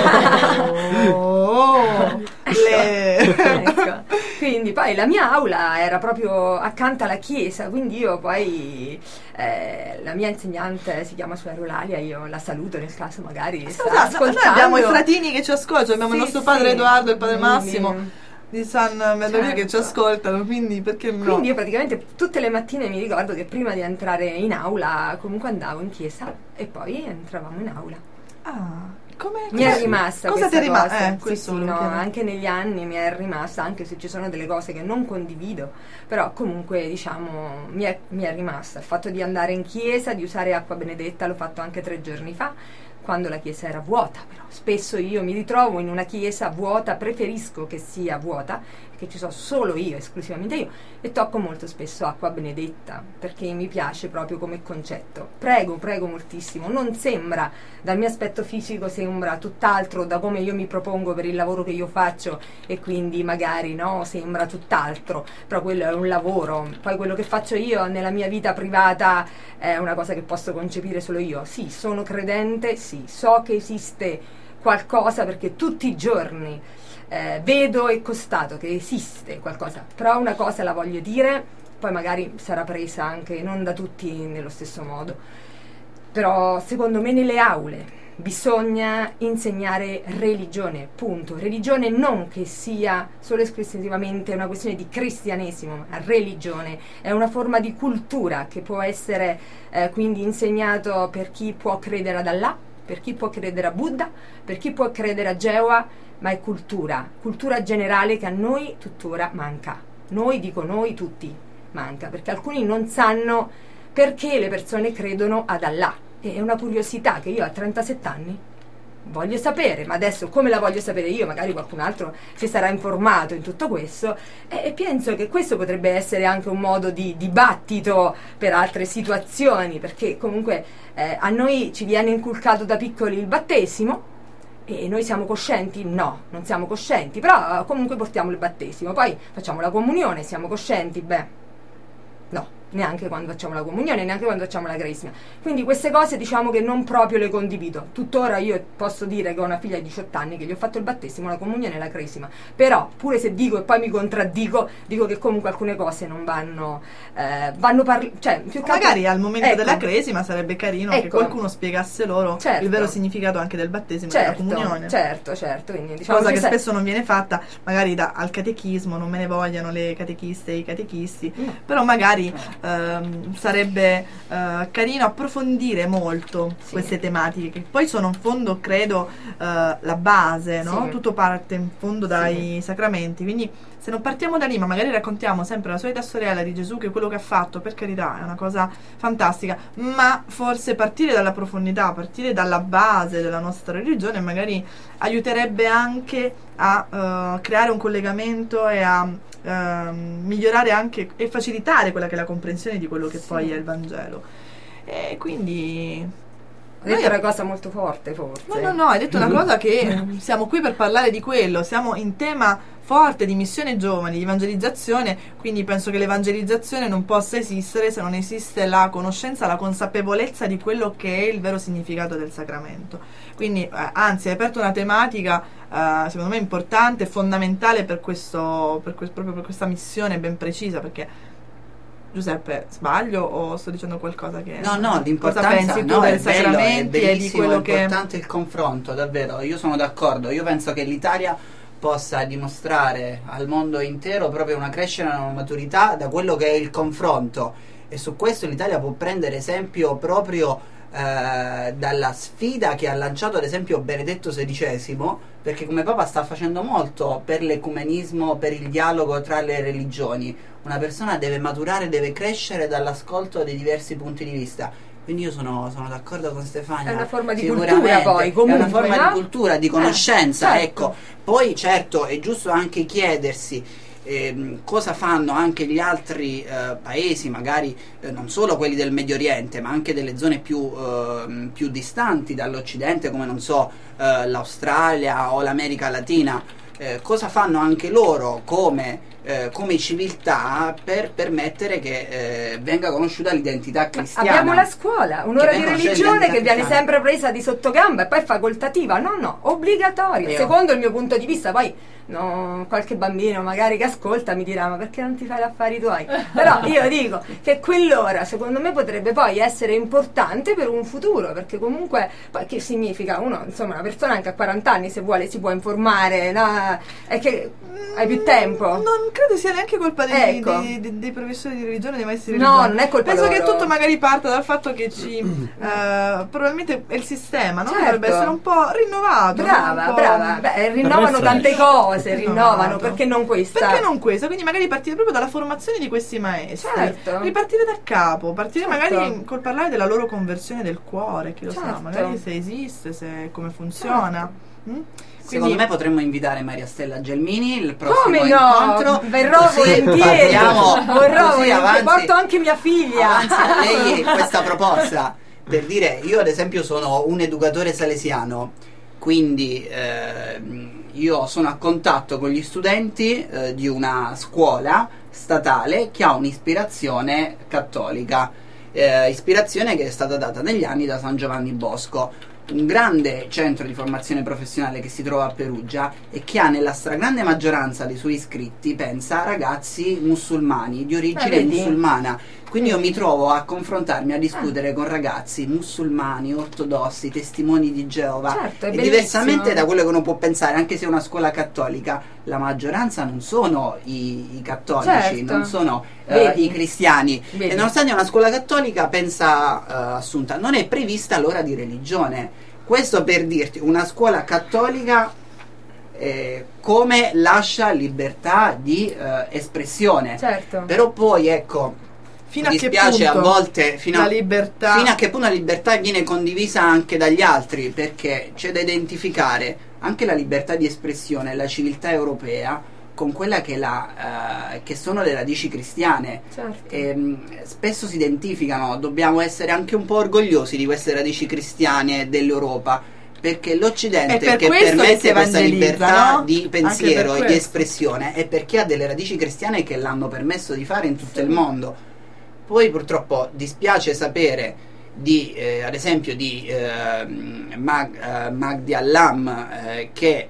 Ecco. Quindi poi la mia aula era proprio accanto alla chiesa, quindi io poi la mia insegnante si chiama Suor Eulalia, io la saluto nel caso magari sta Noi ascoltando. abbiamo i fratini che ci ascoltano, abbiamo Sì, il nostro padre sì. Edoardo e il padre Quindi- Massimo di San Medoria che ci Certo. ascoltano, quindi perché no? Quindi io praticamente tutte le mattine mi ricordo che prima di entrare in aula comunque andavo in chiesa e poi entravamo in aula. Mi è rimasta cosa ti questa è rimasta? cosa. Sì, Questo sì, volevo no, chiedere. anche negli anni mi è rimasta, anche se ci sono delle cose che non condivido, però comunque diciamo mi è rimasta il fatto di andare in chiesa, di usare acqua benedetta. L'ho fatto anche 3 giorni fa quando la chiesa era vuota, però spesso io mi ritrovo in una chiesa vuota, preferisco che sia vuota, che ci sono solo io, esclusivamente io, e tocco molto spesso acqua benedetta perché mi piace proprio come concetto. Prego moltissimo, non sembra, dal mio aspetto fisico sembra tutt'altro da come io mi propongo per il lavoro che io faccio, e quindi magari no, sembra tutt'altro, però quello è un lavoro. Poi quello che faccio io nella mia vita privata è una cosa che posso concepire solo io. Sì, sono credente, sì, so che esiste qualcosa perché tutti i giorni vedo e constato che esiste qualcosa, però una cosa la voglio dire, poi magari sarà presa anche non da tutti nello stesso modo, però secondo me nelle aule bisogna insegnare religione, punto. Religione non che sia solo esclusivamente una questione di cristianesimo, ma religione è una forma di cultura che può essere quindi insegnato per chi può credere ad Allah, per chi può credere a Buddha, per chi può credere a Geova, ma è cultura generale che a noi tuttora manca. Noi, dico noi tutti, manca, perché alcuni non sanno perché le persone credono ad Allah. È una curiosità che io a 37 anni voglio sapere, ma adesso come la voglio sapere io? Magari qualcun altro si sarà informato in tutto questo, e penso che questo potrebbe essere anche un modo di dibattito per altre situazioni, perché comunque a noi ci viene inculcato da piccoli il battesimo e noi siamo coscienti? No, non siamo coscienti, però comunque portiamo il battesimo, poi facciamo la comunione, siamo coscienti? Beh, no, neanche quando facciamo la comunione, neanche quando facciamo la cresima. Quindi queste cose diciamo che non proprio le condivido. Tuttora io posso dire che ho una figlia di 18 anni che gli ho fatto il battesimo, la comunione e la cresima, però pure se dico e poi mi contraddico, dico che comunque alcune cose non vanno cioè più che magari al momento ecco, della cresima sarebbe carino che ecco, qualcuno spiegasse loro certo, il vero significato anche del battesimo e certo, della comunione. certo, quindi diciamo cosa che spesso non viene fatta magari al catechismo, non me ne vogliano le catechiste e i catechisti, però magari sarebbe carino approfondire molto queste tematiche, che poi sono in fondo credo la base, no? Tutto parte in fondo dai sacramenti, quindi se non partiamo da lì ma magari raccontiamo sempre la solita storiella di Gesù, che quello che ha fatto, per carità, è una cosa fantastica, ma forse partire dalla profondità, partire dalla base della nostra religione magari aiuterebbe anche a creare un collegamento e a migliorare anche e facilitare quella che è la comprensione di quello che poi è il Vangelo. E quindi hai detto una cosa molto forte, forse. No, hai detto una cosa che siamo qui per parlare di quello, siamo in tema forte di missione giovani, di evangelizzazione, quindi penso che l'evangelizzazione non possa esistere se non esiste la conoscenza, la consapevolezza di quello che è il vero significato del sacramento. Quindi anzi hai aperto una tematica secondo me importante, fondamentale per proprio per questa missione ben precisa, perché Giuseppe, sbaglio o sto dicendo qualcosa che no, l'importanza, cosa pensi tu dei sacramenti è e di quello che è importante il confronto, davvero, io sono d'accordo, io penso che l'Italia possa dimostrare al mondo intero proprio una crescita e una maturità da quello che è il confronto, e su questo l'Italia può prendere esempio proprio dalla sfida che ha lanciato ad esempio Benedetto XVI, perché come Papa sta facendo molto per l'ecumenismo, per il dialogo tra le religioni. Una persona deve maturare, deve crescere dall'ascolto dei diversi punti di vista. Quindi io sono d'accordo con Stefania. È una forma di cultura, poi comunque, è una forma di cultura, di conoscenza, certo. Ecco. Poi certo è giusto anche chiedersi cosa fanno anche gli altri paesi, magari non solo quelli del Medio Oriente, ma anche delle zone più distanti dall'Occidente, come non so l'Australia o l'America Latina, cosa fanno anche loro come civiltà per permettere che venga conosciuta l'identità cristiana. Abbiamo la scuola, un'ora di religione che viene sempre presa di sottogamba e poi è facoltativa, no, obbligatoria, secondo il mio punto di vista. Poi qualche bambino magari che ascolta mi dirà: ma perché non ti fai gli affari tuoi? Però io dico che quell'ora secondo me potrebbe poi essere importante per un futuro, perché comunque poi che significa? Uno, insomma, una persona anche a 40 anni se vuole si può informare, no? È che hai più tempo. Non credo sia neanche colpa dei professori di religione, dei maestri di religione. No, non è colpa Penso loro. che tutto magari parta dal fatto che probabilmente è il sistema, no? Certo. Dovrebbe essere un po' rinnovato. Brava. Beh, rinnovano tante cose, rinnovano, perché non questa? Perché non questa? Quindi magari partire proprio dalla formazione di questi maestri. Certo. Ripartire da capo, partire Certo. magari col parlare della loro conversione del cuore, chi lo sa, Certo. magari se esiste, come funziona. Secondo me potremmo invitare Maria Stella Gelmini il prossimo Come no? incontro. Verrò volentieri. Verrò volentieri. Porto anche mia figlia. Avanzi a lei questa proposta, per dire, io ad esempio sono un educatore salesiano, quindi io sono a contatto con gli studenti di una scuola statale che ha un'ispirazione cattolica, ispirazione che è stata data negli anni da San Giovanni Bosco. un grande centro di formazione professionale che si trova a Perugia e che ha nella stragrande maggioranza dei suoi iscritti, pensa, ragazzi musulmani di origine vedi? musulmana. Quindi io mi trovo a confrontarmi, a discutere con ragazzi musulmani, ortodossi, testimoni di Geova. Certo, è e bellissimo. diversamente da quello che uno può pensare, anche se è una scuola cattolica, la maggioranza non sono i cattolici, Certo. non sono Vedi? i cristiani. Vedi? E nonostante una scuola cattolica, pensa Assunta, non è prevista l'ora di religione. Questo per dirti, una scuola cattolica come lascia libertà di espressione. Certo. Però poi ecco, Fino mi a che dispiace punto a volte la libertà... fino a che punto la libertà viene condivisa anche dagli altri, perché c'è da identificare anche la libertà di espressione e la civiltà europea con quella che sono le radici cristiane. Certo. Spesso si identificano, dobbiamo essere anche un po' orgogliosi di queste radici cristiane dell'Europa, perché l'Occidente È per che questo che permette si questa evangelizza, libertà no? di Anche pensiero per e di questo. espressione è perché ha delle radici cristiane che l'hanno permesso di fare in tutto il mondo. Poi purtroppo dispiace sapere di ad esempio di Mahdi Allam, che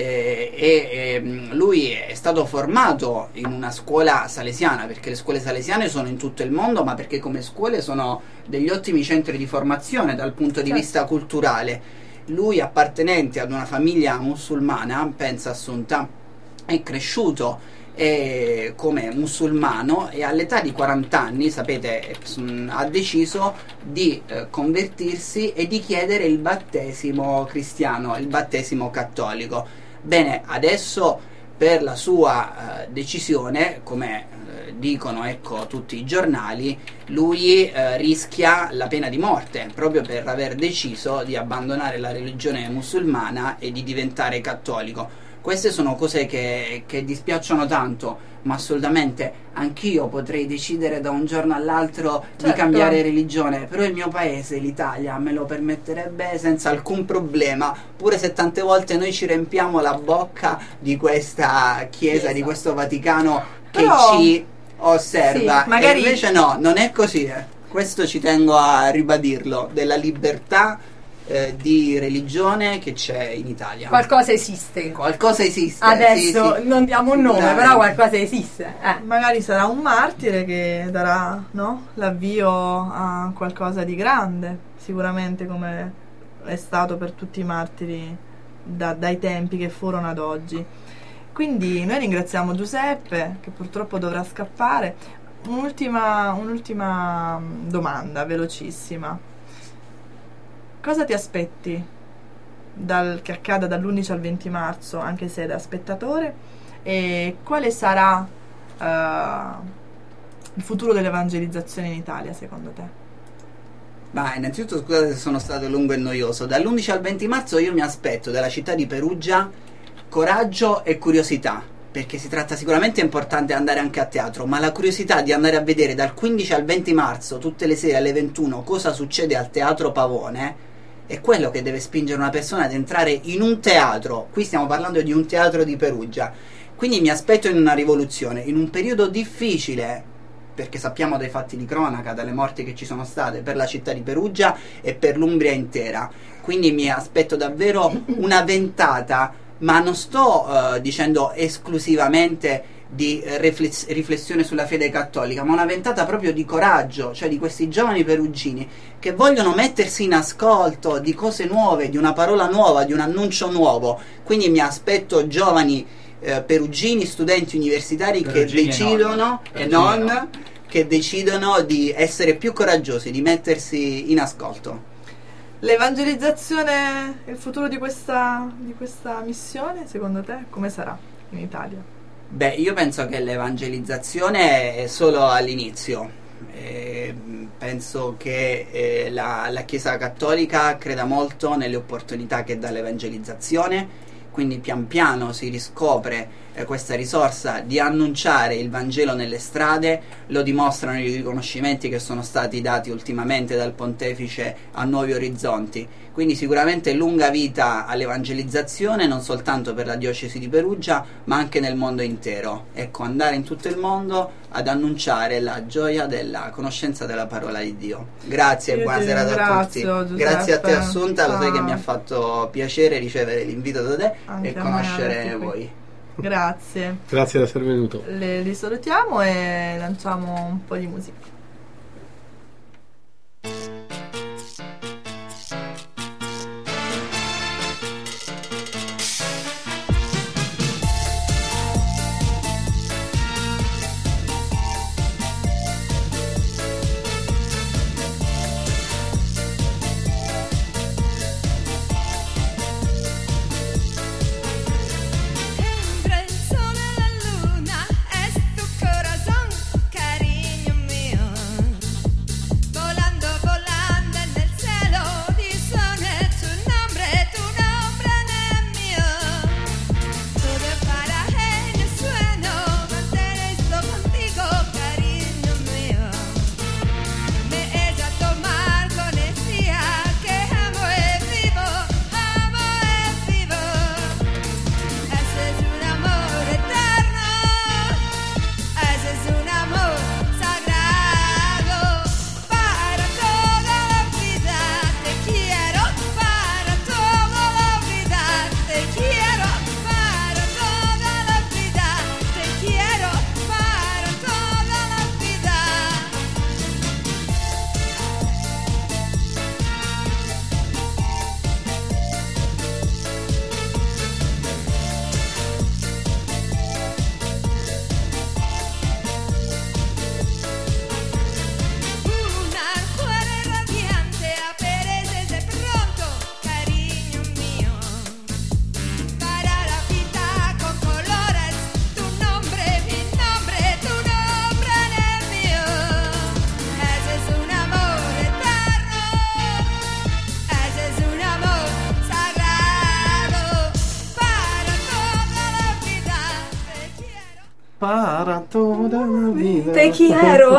lui è stato formato in una scuola salesiana, perché le scuole salesiane sono in tutto il mondo, ma perché come scuole sono degli ottimi centri di formazione dal punto di vista culturale. Lui, appartenente ad una famiglia musulmana, pensa Assunta, è cresciuto come musulmano e all'età di 40 anni, sapete, ha deciso di convertirsi e di chiedere il battesimo cristiano, il battesimo cattolico. Bene, adesso per la sua decisione, come dicono ecco tutti i giornali, lui rischia la pena di morte proprio per aver deciso di abbandonare la religione musulmana e di diventare cattolico. Queste sono cose che dispiacciono tanto, ma assolutamente anch'io potrei decidere da un giorno all'altro di Certo. cambiare religione, però il mio paese, l'Italia, me lo permetterebbe senza alcun problema, pure se tante volte noi ci riempiamo la bocca di questa chiesa, di questo Vaticano che Però- ci osserva. Sì, magari- E invece no, non è così. Questo ci tengo a ribadirlo, della libertà di religione che c'è in Italia. Qualcosa esiste. Qualcosa esiste. Adesso sì, sì. non diamo un nome, Dai. però qualcosa esiste. Magari sarà un martire che darà, no, l'avvio a qualcosa di grande, sicuramente, come è stato per tutti i martiri dai tempi che furono ad oggi. Quindi noi ringraziamo Giuseppe, che purtroppo dovrà scappare. Un'ultima domanda velocissima. Cosa ti aspetti che accada dall'11 al 20 marzo, anche se da spettatore, e quale sarà il futuro dell'evangelizzazione in Italia secondo te? Ma innanzitutto scusate se sono stato lungo e noioso. Dall'11 al 20 marzo io mi aspetto dalla città di Perugia coraggio e curiosità, perché si tratta sicuramente, è importante andare anche a teatro, ma la curiosità di andare a vedere dal 15 al 20 marzo tutte le sere alle 21 cosa succede al Teatro Pavone è quello che deve spingere una persona ad entrare in un teatro. Qui stiamo parlando di un teatro di Perugia, quindi mi aspetto in una rivoluzione, in un periodo difficile, perché sappiamo dai fatti di cronaca, dalle morti che ci sono state per la città di Perugia e per l'Umbria intera. Quindi mi aspetto davvero una ventata, ma non sto dicendo esclusivamente di riflessione sulla fede cattolica, ma una ventata proprio di coraggio, cioè di questi giovani perugini che vogliono mettersi in ascolto di cose nuove, di una parola nuova, di un annuncio nuovo. Quindi mi aspetto giovani perugini, studenti universitari Perugini che decidono e non. che decidono di essere più coraggiosi, di mettersi in ascolto. L'evangelizzazione, il futuro di questa missione, secondo te, come sarà in Italia? Beh, io penso che l'evangelizzazione è solo all'inizio. Penso che la Chiesa Cattolica creda molto nelle opportunità che dà l'evangelizzazione, quindi pian piano si riscopre questa risorsa di annunciare il Vangelo nelle strade. Lo dimostrano i riconoscimenti che sono stati dati ultimamente dal Pontefice a Nuovi Orizzonti. Quindi sicuramente lunga vita all'evangelizzazione, non soltanto per la diocesi di Perugia, ma anche nel mondo intero. Ecco, andare in tutto il mondo ad annunciare la gioia della conoscenza della parola di Dio. Grazie e Io buona ti serata a tutti. ringrazio, Giuseppe. Grazie a te Assunta, lo sai che Ciao. mi ha fatto piacere ricevere l'invito da te Anche e a me, conoscere averti qui. voi. Grazie. Grazie di essere venuto. Li salutiamo e lanciamo un po' di musica. Entre el sol y la luna es tu corazón, cariño mío. Volando, volando en el cielo, dicen tu nombre en el mío. Todo para en el sueño, mantener esto contigo, cariño mío. Me ella tomar con el día que amo es vivo, amo es vivo. Ese es un amor eterno, ese es un amor sagrado. Para toda la vida te quiero, para toda la vida te quiero, para toda la vida te quiero, para toda la vida. Un arcoíris radiante aparece de pronto, cariño mío. Para la vida con colores, tu nombre, mi nombre, tu nombre en el mío. Ese es un amor eterno, ese es un amor sagrado. Para toda la vida te quiero. Para toda la vida. Te quiero.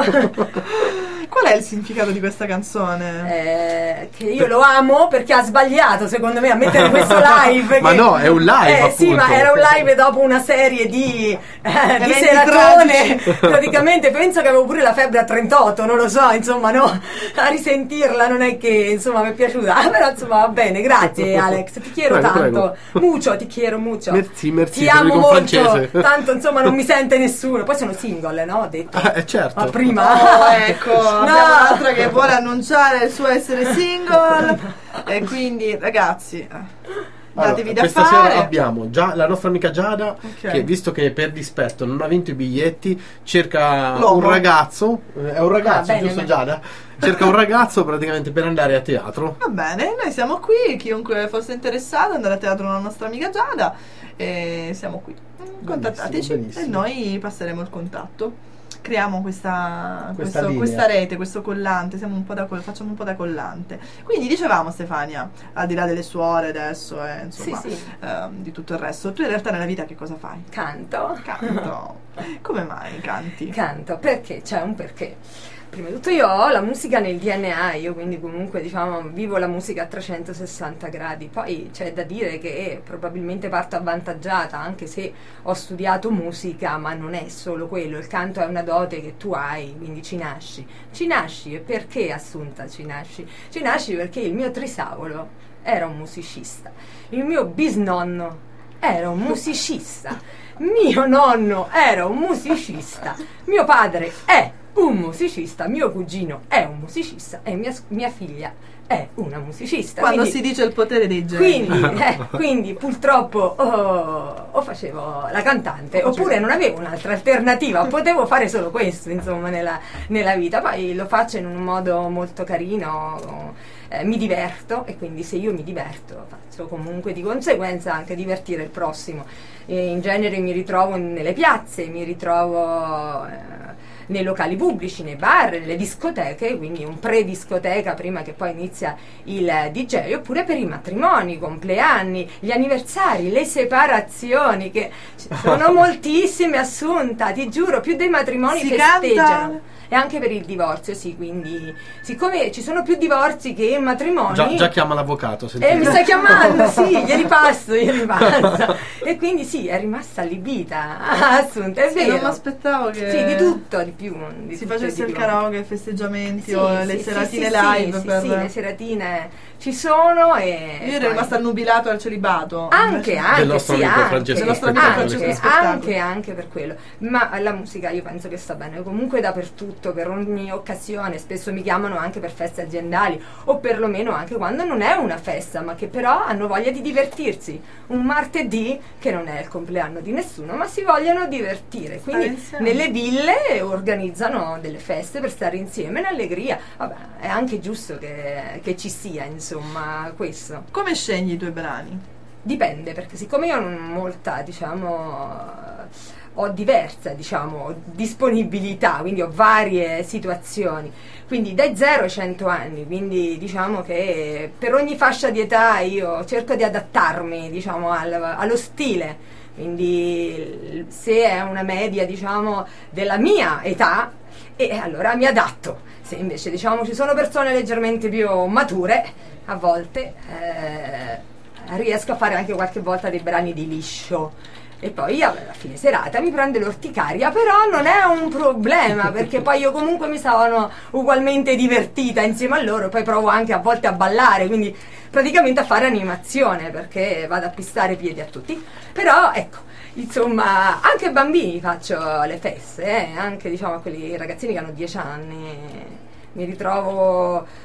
Qual è il significato di questa canzone? Che io lo amo perché ha sbagliato secondo me a mettere questo live. Ma che- no, è un live, Sì, appunto. ma era un live dopo una serie di Eventi seratone. tragici. Praticamente penso che avevo pure la febbre a 38, non lo so, insomma, no, a risentirla non è che insomma mi è piaciuta. Però insomma va bene, grazie Alex, ti quiero Prego, tanto. Mucho, ti quiero mucho. Merci, merci, Ti te lo amo dico in molto. francese. Tanto insomma non mi sente nessuno. Poi sono single, no? Ho detto. Certo. Ma prima. Oh, ecco, abbiamo un'altra che vuole annunciare il suo essere single. E quindi, ragazzi, datevi da questa fare. sera abbiamo già la nostra amica Giada Ok. che, visto che per dispetto non ha vinto i biglietti, cerca L'uomo. un ragazzo. È un ragazzo, bene, giusto bene. Giada? Cerca un ragazzo praticamente per andare a teatro. Va bene, noi siamo qui, chiunque fosse interessato ad andare a teatro con la nostra amica Giada, e siamo qui. Contattateci benissimo. e noi passeremo il contatto. Creiamo Questa questa linea. rete, questo collante, facciamo un po' da collante. Quindi dicevamo, Stefania, al di là delle suore adesso e insomma Sì, sì. di tutto il resto, tu in realtà nella vita che cosa fai? Canto. Canto. Come mai canti? Canto, perché? C'è un perché. Prima di tutto io ho la musica nel DNA, io quindi comunque diciamo vivo la musica a 360 gradi, poi c'è da dire che probabilmente parto avvantaggiata anche se ho studiato musica, ma non è solo quello, il canto è una dote che tu hai, quindi ci nasci e perché Assunta ci nasci? Ci nasci perché il mio trisavolo era un musicista, il mio bisnonno era un musicista, mio nonno era un musicista, mio padre è un musicista, mio cugino è un musicista e mia figlia è una musicista. Quando Quindi- si dice il potere dei geni. quindi purtroppo o facevo la cantante oppure non avevo un'altra alternativa, potevo fare solo questo insomma nella vita, poi lo faccio in un modo molto carino, mi diverto e quindi se io mi diverto faccio comunque di conseguenza anche divertire il prossimo. In genere mi ritrovo nelle piazze, mi ritrovo nei locali pubblici, nei bar, nelle discoteche, quindi un pre-discoteca prima che poi inizia il DJ, oppure per i matrimoni, i compleanni, gli anniversari, le separazioni, che sono moltissime, Assunta, ti giuro, più dei matrimoni Si festeggiano. canta? e anche per il divorzio, sì, quindi siccome ci sono più divorzi che matrimoni, Già chiama l'avvocato. mi sta chiamando, sì, glieli passo. E quindi sì, è rimasta allibita, assunta, è Sì, vero. non mi aspettavo che Sì, di tutto, di più. Di si tutto e facesse di il più. karaoke, i festeggiamenti Sì, o le sì, seratine sì, live sì, per... sì, le seratine ci sono e Io ero poi- rimasta annubilato al celibato. anche, Del nostro sì, amico anche, Francesco Del nostro amico Spettacolo. Francesco Spettacolo. anche per quello. Ma la musica io penso che sta bene comunque dappertutto, per ogni occasione. Spesso mi chiamano anche per feste aziendali o perlomeno anche quando non è una festa, ma che però hanno voglia di divertirsi. Un martedì che non è il compleanno di nessuno, ma si vogliono divertire. Quindi insieme. nelle ville organizzano delle feste per stare insieme in allegria. Vabbè, è anche giusto che ci sia, insomma, questo. Come scegli i tuoi brani? Dipende, perché siccome io non ho molta, ho diversa, disponibilità, quindi ho varie situazioni, quindi dai 0 ai 100 anni, quindi diciamo che per ogni fascia di età io cerco di adattarmi, allo stile, quindi se è una media, della mia età, e allora mi adatto. Se invece, ci sono persone leggermente più mature, a volte riesco a fare anche qualche volta dei brani di liscio e poi a fine serata mi prende l'orticaria, però non è un problema perché poi io comunque mi sono ugualmente divertita insieme a loro, poi provo anche a volte a ballare, quindi praticamente a fare animazione perché vado a pistare i piedi a tutti, però ecco, insomma, anche ai bambini faccio le feste, anche a quelli ragazzini che hanno 10 anni mi ritrovo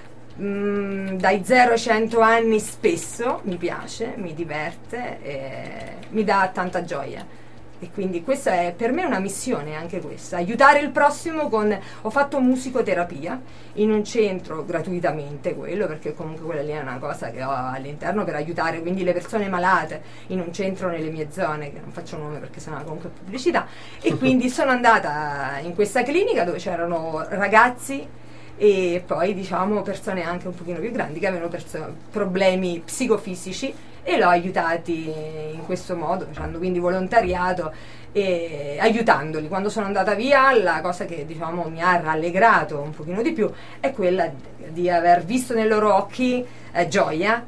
dai 0 ai 100 anni spesso, mi piace, mi diverte e mi dà tanta gioia. E quindi questa è per me una missione, anche questa, aiutare il prossimo ho fatto musicoterapia in un centro gratuitamente, quello, perché comunque quella lì è una cosa che ho all'interno per aiutare quindi le persone malate in un centro nelle mie zone, che non faccio nome perché sennò comunque è pubblicità, e quindi sono andata in questa clinica dove c'erano ragazzi e poi persone anche un pochino più grandi che avevano problemi psicofisici e l'ho aiutati in questo modo, facendo quindi volontariato e aiutandoli. Quando sono andata via, la cosa che mi ha rallegrato un pochino di più è quella di aver visto nei loro occhi gioia,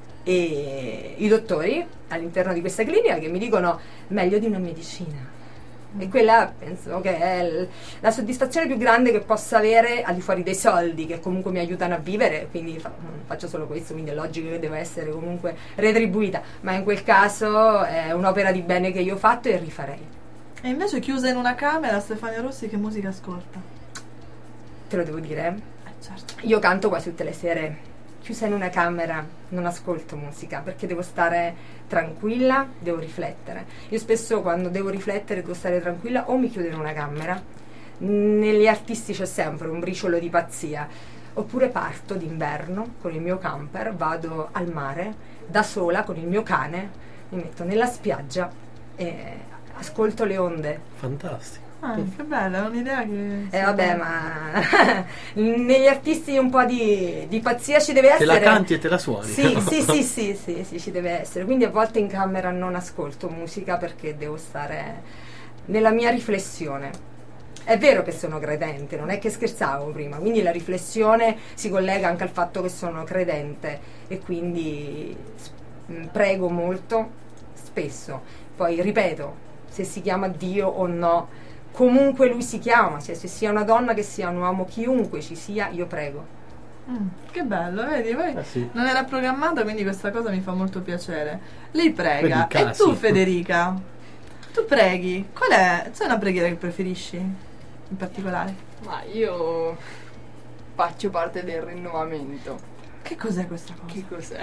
e i dottori all'interno di questa clinica che mi dicono meglio di una medicina. E quella penso che è la soddisfazione più grande che possa avere al di fuori dei soldi che comunque mi aiutano a vivere, quindi non faccio solo questo, quindi è logico che deve essere comunque retribuita, ma in quel caso è un'opera di bene che io ho fatto e rifarei. E invece chiusa in una camera, Stefania Rossi che musica ascolta? Te lo devo dire? Certo. Io canto quasi tutte le sere. Chiusa in una camera non ascolto musica perché devo stare tranquilla, devo riflettere. Io spesso quando devo riflettere devo stare tranquilla o mi chiudo in una camera. Negli artisti c'è sempre un briciolo di pazzia. Oppure parto d'inverno con il mio camper, vado al mare da sola con il mio cane, mi metto nella spiaggia e ascolto le onde. Fantastico. Ah, che bella, è un'idea che... Vabbè, ma negli artisti un po' di pazzia ci deve Te essere. la canti e te la suoni. Sì, ci deve essere. Quindi a volte in camera non ascolto musica perché devo stare nella mia riflessione. È vero che sono credente, non è che scherzavo prima, quindi la riflessione si collega anche al fatto che sono credente e quindi prego molto, spesso. Poi ripeto, se si chiama Dio o no, comunque lui si chiama, cioè se sia una donna che sia un uomo, chiunque ci sia, io prego. Che bello, vedi? Poi Sì. non era programmata, quindi questa cosa mi fa molto piacere. Lei prega. Vedi, E casi. tu, Federica? Tu preghi? C'è una preghiera che preferisci in particolare? Ma io faccio parte del rinnovamento. Che cos'è questa cosa? Che cos'è?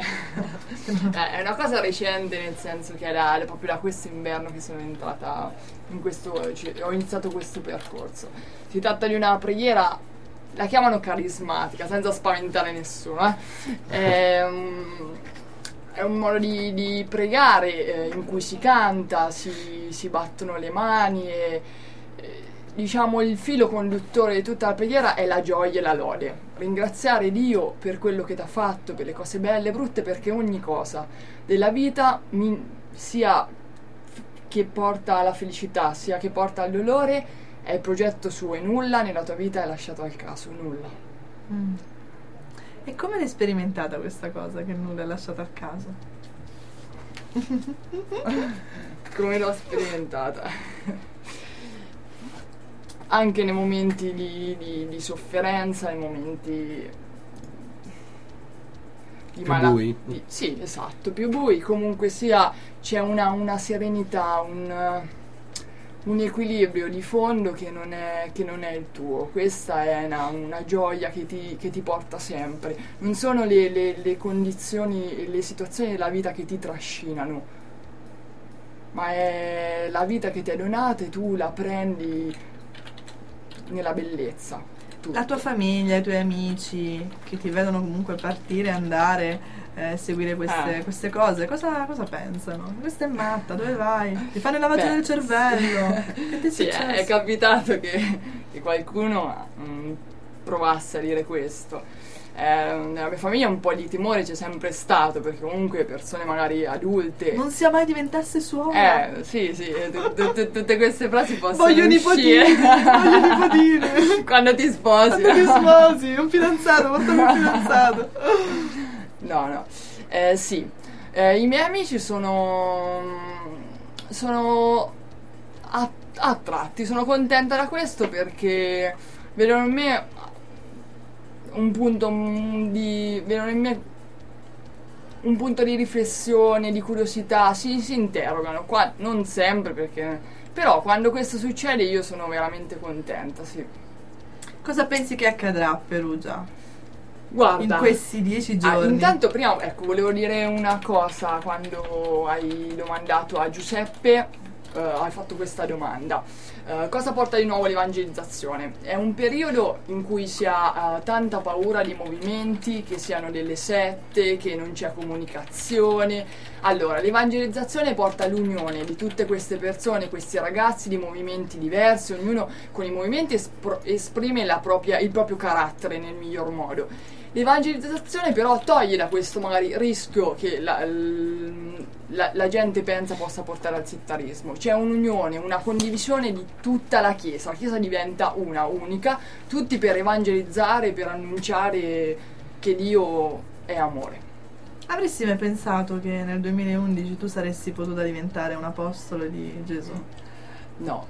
È una cosa recente, nel senso che è proprio da questo inverno che sono entrata in questo, cioè, ho iniziato questo percorso. Si tratta di una preghiera, la chiamano carismatica, senza spaventare nessuno. È un modo di pregare in cui si canta, si battono le mani e diciamo il filo conduttore di tutta la preghiera è la gioia e la lode. Ringraziare Dio per quello che ti ha fatto, per le cose belle e brutte, perché ogni cosa della vita, sia che porta alla felicità, sia che porta al dolore, è il progetto suo e nulla nella tua vita è lasciato al caso, nulla. E come l'hai sperimentata questa cosa che nulla è lasciato al caso? Come l'ho sperimentata? Anche nei momenti di sofferenza, nei momenti di Più bui. Sì, esatto, più bui. Comunque sia, c'è una serenità, un equilibrio di fondo che non è il tuo. Questa è una gioia che ti porta sempre. Non sono le condizioni, le situazioni della vita che ti trascinano, ma è la vita che ti è donata e tu la prendi nella bellezza. Tutto. La tua famiglia, i tuoi amici che ti vedono comunque partire, andare, seguire queste cose, cosa pensano? Questa è matta, dove vai? Ti fanno il lavaggio del cervello? Che ti è Sì, successo? è capitato che qualcuno provasse a dire questo. Nella mia famiglia un po' di timore c'è sempre stato, perché comunque persone magari adulte. Non sia mai diventasse suora. Sì, tutte queste frasi possono Voglio uscire. voglio nipotine. Quando ti sposi. Quando ti sposi, un fidanzato, portami un fidanzato. No. Sì. I miei amici sono attratti, sono contenta da questo perché vedono in me un punto di riflessione, di curiosità, si interrogano, qua non sempre però quando questo succede io sono veramente contenta, sì. Cosa pensi che accadrà a Perugia Guarda, in questi 10 giorni? Intanto prima, volevo dire una cosa. Quando hai domandato a Giuseppe, hai fatto questa domanda. Cosa porta di nuovo l'evangelizzazione? È un periodo in cui si ha tanta paura di movimenti, che siano delle sette, che non c'è comunicazione. Allora, l'evangelizzazione porta all'unione di tutte queste persone, questi ragazzi di movimenti diversi, ognuno con i movimenti esprime il proprio carattere nel miglior modo. L'evangelizzazione però toglie da questo magari rischio che la gente pensa possa portare al settarismo. C'è un'unione, una condivisione di tutta la Chiesa diventa una unica, tutti per evangelizzare, per annunciare che Dio è amore. Avresti mai pensato che nel 2011 tu saresti potuta diventare un apostolo di Gesù? No,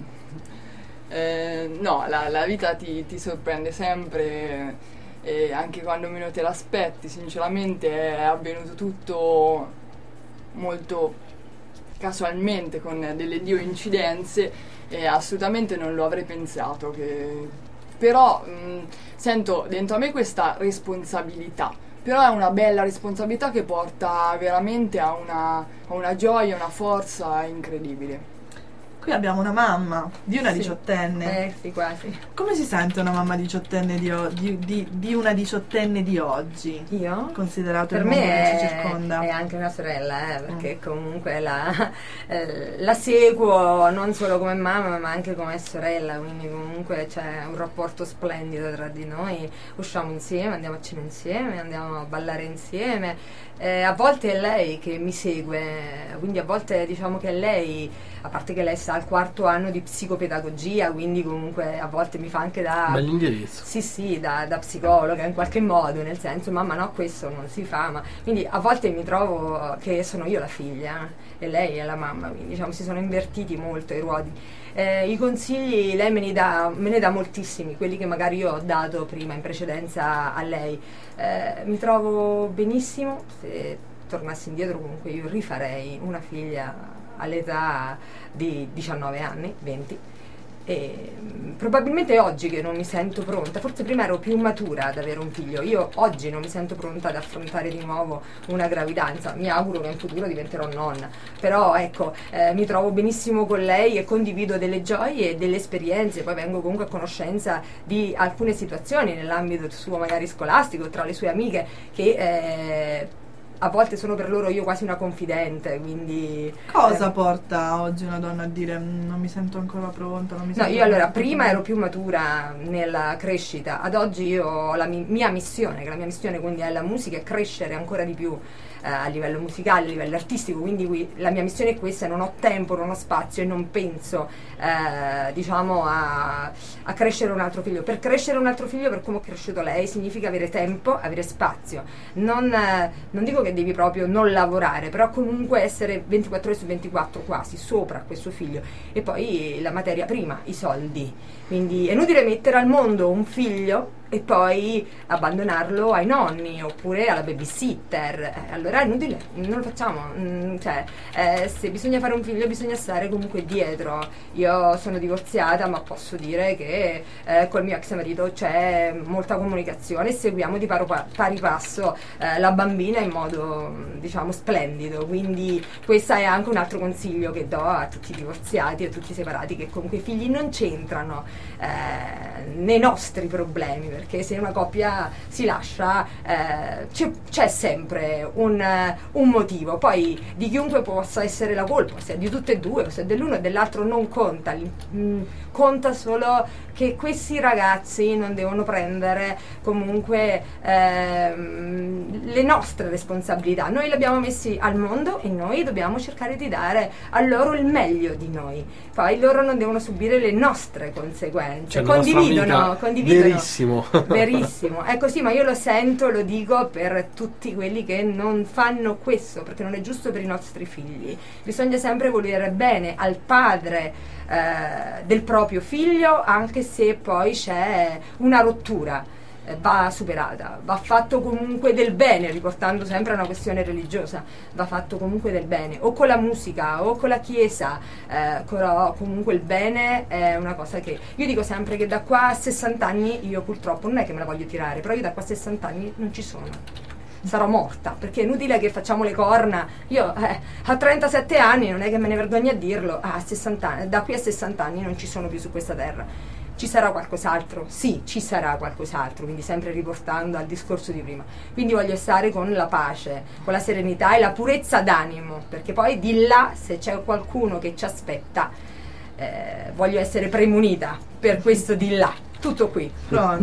la vita ti sorprende sempre. E anche quando meno te l'aspetti, sinceramente è avvenuto tutto molto casualmente, con delle incidenze, e assolutamente non lo avrei pensato. Però sento dentro a me questa responsabilità, però è una bella responsabilità che porta veramente a una gioia, una forza incredibile. Qui abbiamo una mamma di una Sì. diciottenne. Sì, quasi. Come si sente una mamma diciottenne di una diciottenne di oggi? Io? Considerato Per il mondo me che ci è circonda. anche una sorella, perché comunque la seguo non solo come mamma ma anche come sorella, quindi comunque c'è un rapporto splendido tra di noi, usciamo insieme, andiamo a cena insieme, andiamo a ballare insieme. A volte è lei che mi segue, quindi a volte diciamo che lei, a parte che lei sta al 4º anno di psicopedagogia, quindi comunque a volte mi fa anche da... Bell'indirizzo. Sì, da psicologa in qualche modo, nel senso, mamma no, questo non si fa, ma quindi a volte mi trovo che sono io la figlia e lei è la mamma, quindi diciamo si sono invertiti molto i ruoli. I consigli lei me ne dà moltissimi, quelli che magari io ho dato prima in precedenza a lei. Mi trovo benissimo, se tornassi indietro comunque io rifarei una figlia all'età di 19 anni, 20, e probabilmente è oggi che non mi sento pronta, forse prima ero più matura ad avere un figlio, io oggi non mi sento pronta ad affrontare di nuovo una gravidanza, mi auguro che in futuro diventerò nonna, però ecco, mi trovo benissimo con lei e condivido delle gioie e delle esperienze, poi vengo comunque a conoscenza di alcune situazioni nell'ambito suo magari scolastico, tra le sue amiche, che a volte sono per loro io quasi una confidente, quindi... Cosa porta oggi una donna a dire non mi sento ancora pronta? Non mi No, sento io allora ancora prima pronta"? ero più matura nella crescita, ad oggi io ho la mia missione, che la mia missione quindi è la musica, è crescere ancora di più a livello musicale, a livello artistico, quindi la mia missione è questa, non ho tempo, non ho spazio e non penso diciamo a crescere un altro figlio. Per crescere un altro figlio, per come ho cresciuto lei, significa avere tempo, avere spazio, non dico che devi proprio non lavorare, però comunque essere 24 ore su 24 quasi sopra questo figlio. E poi la materia prima, i soldi, quindi è inutile mettere al mondo un figlio e poi abbandonarlo ai nonni oppure alla babysitter, allora è inutile, non lo facciamo. Se bisogna fare un figlio bisogna stare comunque dietro. Io sono divorziata, ma posso dire che col mio ex marito c'è molta comunicazione, seguiamo di pari passo la bambina in modo diciamo splendido, quindi questo è anche un altro consiglio che do a tutti i divorziati e a tutti i separati, che comunque i figli non c'entrano nei nostri problemi, perché se una coppia si lascia c'è sempre un motivo, poi di chiunque possa essere la colpa, se è di tutte e due o se è dell'uno e dell'altro non conta, conta solo che questi ragazzi non devono prendere comunque le nostre responsabilità. Noi li abbiamo messi al mondo e noi dobbiamo cercare di dare a loro il meglio di noi, poi loro non devono subire le nostre conseguenze. Cioè, la nostra amica, condividono. verissimo. Verissimo, è così, ma io lo sento, lo dico per tutti quelli che non fanno questo, perché non è giusto per i nostri figli. Bisogna sempre volere bene al padre del proprio figlio, anche se poi c'è una rottura, va superata, va fatto comunque del bene, riportando sempre a una questione religiosa, va fatto comunque del bene, o con la musica o con la chiesa, però comunque il bene è una cosa che io dico sempre, che da qua a 60 anni io purtroppo non è che me la voglio tirare, però io da qua a 60 anni non ci sono, sarò morta, perché è inutile che facciamo le corna. Io a 37 anni, non è che me ne vergogno a dirlo, a 60 anni, da qui a 60 anni non ci sono più su questa terra. Ci sarà qualcos'altro? Sì, ci sarà qualcos'altro, quindi sempre riportando al discorso di prima. Quindi voglio stare con la pace, con la serenità e la purezza d'animo, perché poi di là, se c'è qualcuno che ci aspetta, voglio essere premunita per questo di là. Tutto qui.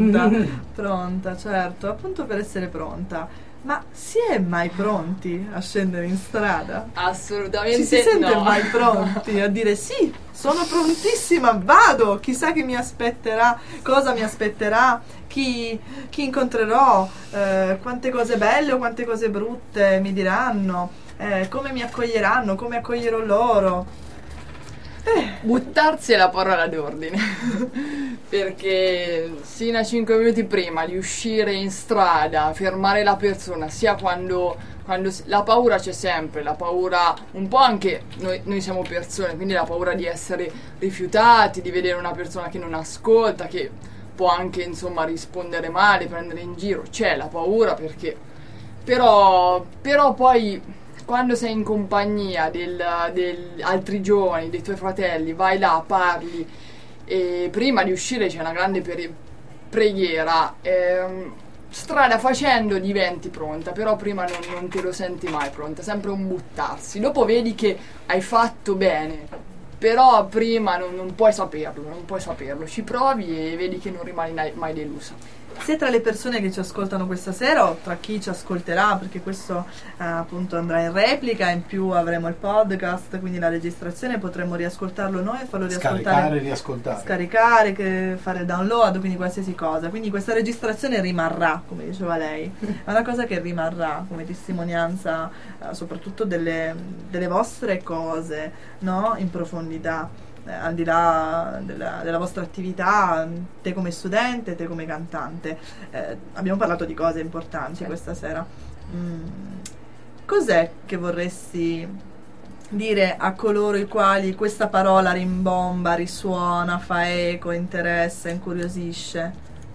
Pronta, certo, appunto per essere pronta. Ma si è mai pronti a scendere in strada? Assolutamente Ci si sente no. mai pronti a dire sì, sono prontissima, vado, chissà chi mi aspetterà, cosa mi aspetterà, chi incontrerò, quante cose belle o quante cose brutte mi diranno, come mi accoglieranno, come accoglierò loro. Buttarsi è la parola d'ordine, perché sino a 5 minuti prima di uscire in strada, fermare la persona, sia quando la paura c'è sempre, la paura un po' anche, noi siamo persone, quindi la paura di essere rifiutati, di vedere una persona che non ascolta, che può anche insomma rispondere male, prendere in giro, c'è la paura, perché però poi quando sei in compagnia del altri giovani, dei tuoi fratelli, vai là, parli, e prima di uscire c'è una grande preghiera, strada facendo diventi pronta, però prima non te lo senti mai pronta, sempre un buttarsi. Dopo vedi che hai fatto bene, però prima non puoi saperlo, ci provi e vedi che non rimani mai delusa. Sia tra le persone che ci ascoltano questa sera o tra chi ci ascolterà, perché questo appunto andrà in replica, in più avremo il podcast, quindi la registrazione potremo riascoltarlo noi e farlo riascoltare, scaricare, fare il download, quindi qualsiasi cosa, quindi questa registrazione rimarrà, come diceva lei, è una cosa che rimarrà come testimonianza soprattutto delle vostre cose, no? In profondità, al di là della vostra attività, te come studente, te come cantante. Abbiamo parlato di cose importanti questa sera. Cos'è che vorresti dire a coloro i quali questa parola rimbomba, risuona, fa eco, interessa, incuriosisce?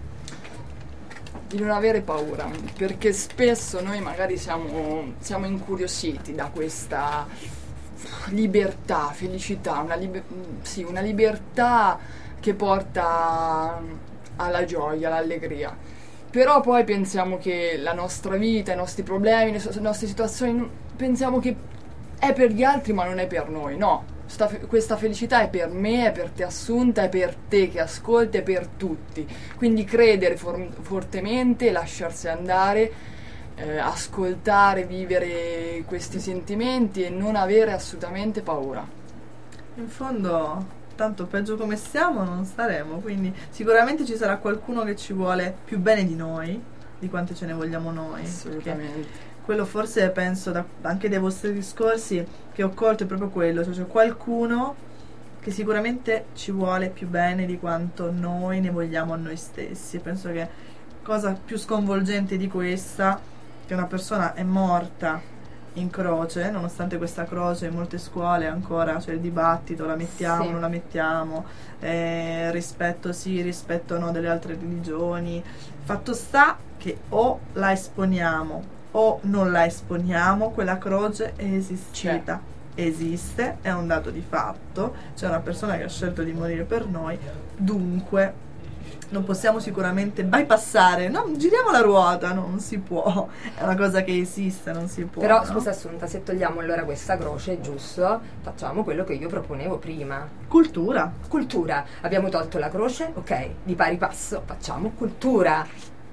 Di non avere paura, perché spesso noi magari siamo incuriositi da questa libertà, felicità, una libertà che porta alla gioia, all'allegria, Però poi pensiamo che la nostra vita, i nostri problemi, le nostre situazioni, pensiamo che è per gli altri ma non è per noi. No, questa felicità è per me, è per te Assunta, è per te che ascolti, è per tutti. Quindi credere fortemente, lasciarsi andare, ascoltare, vivere questi sentimenti e non avere assolutamente paura. In fondo, tanto peggio come stiamo non staremo, quindi sicuramente ci sarà qualcuno che ci vuole più bene di noi, di quante ce ne vogliamo noi. Assolutamente. Quello forse penso anche dai vostri discorsi che ho colto è proprio quello, cioè c'è qualcuno che sicuramente ci vuole più bene di quanto noi ne vogliamo a noi stessi. Penso che cosa più sconvolgente di questa, che una persona è morta in croce, nonostante questa croce in molte scuole ancora c'è il dibattito, la mettiamo, Sì. non la mettiamo, rispetto sì, rispetto no delle altre religioni. Fatto sta che o la esponiamo o non la esponiamo, quella croce è esistita, esiste, è un dato di fatto, c'è una persona che ha scelto di morire per noi, dunque non possiamo sicuramente bypassare, no, giriamo la ruota, no, non si può, è una cosa che esiste, non si può. Però no? scusa Assunta, se togliamo allora questa croce, giusto, facciamo quello che io proponevo prima. Cultura. Cultura. Abbiamo tolto la croce, ok, di pari passo facciamo cultura.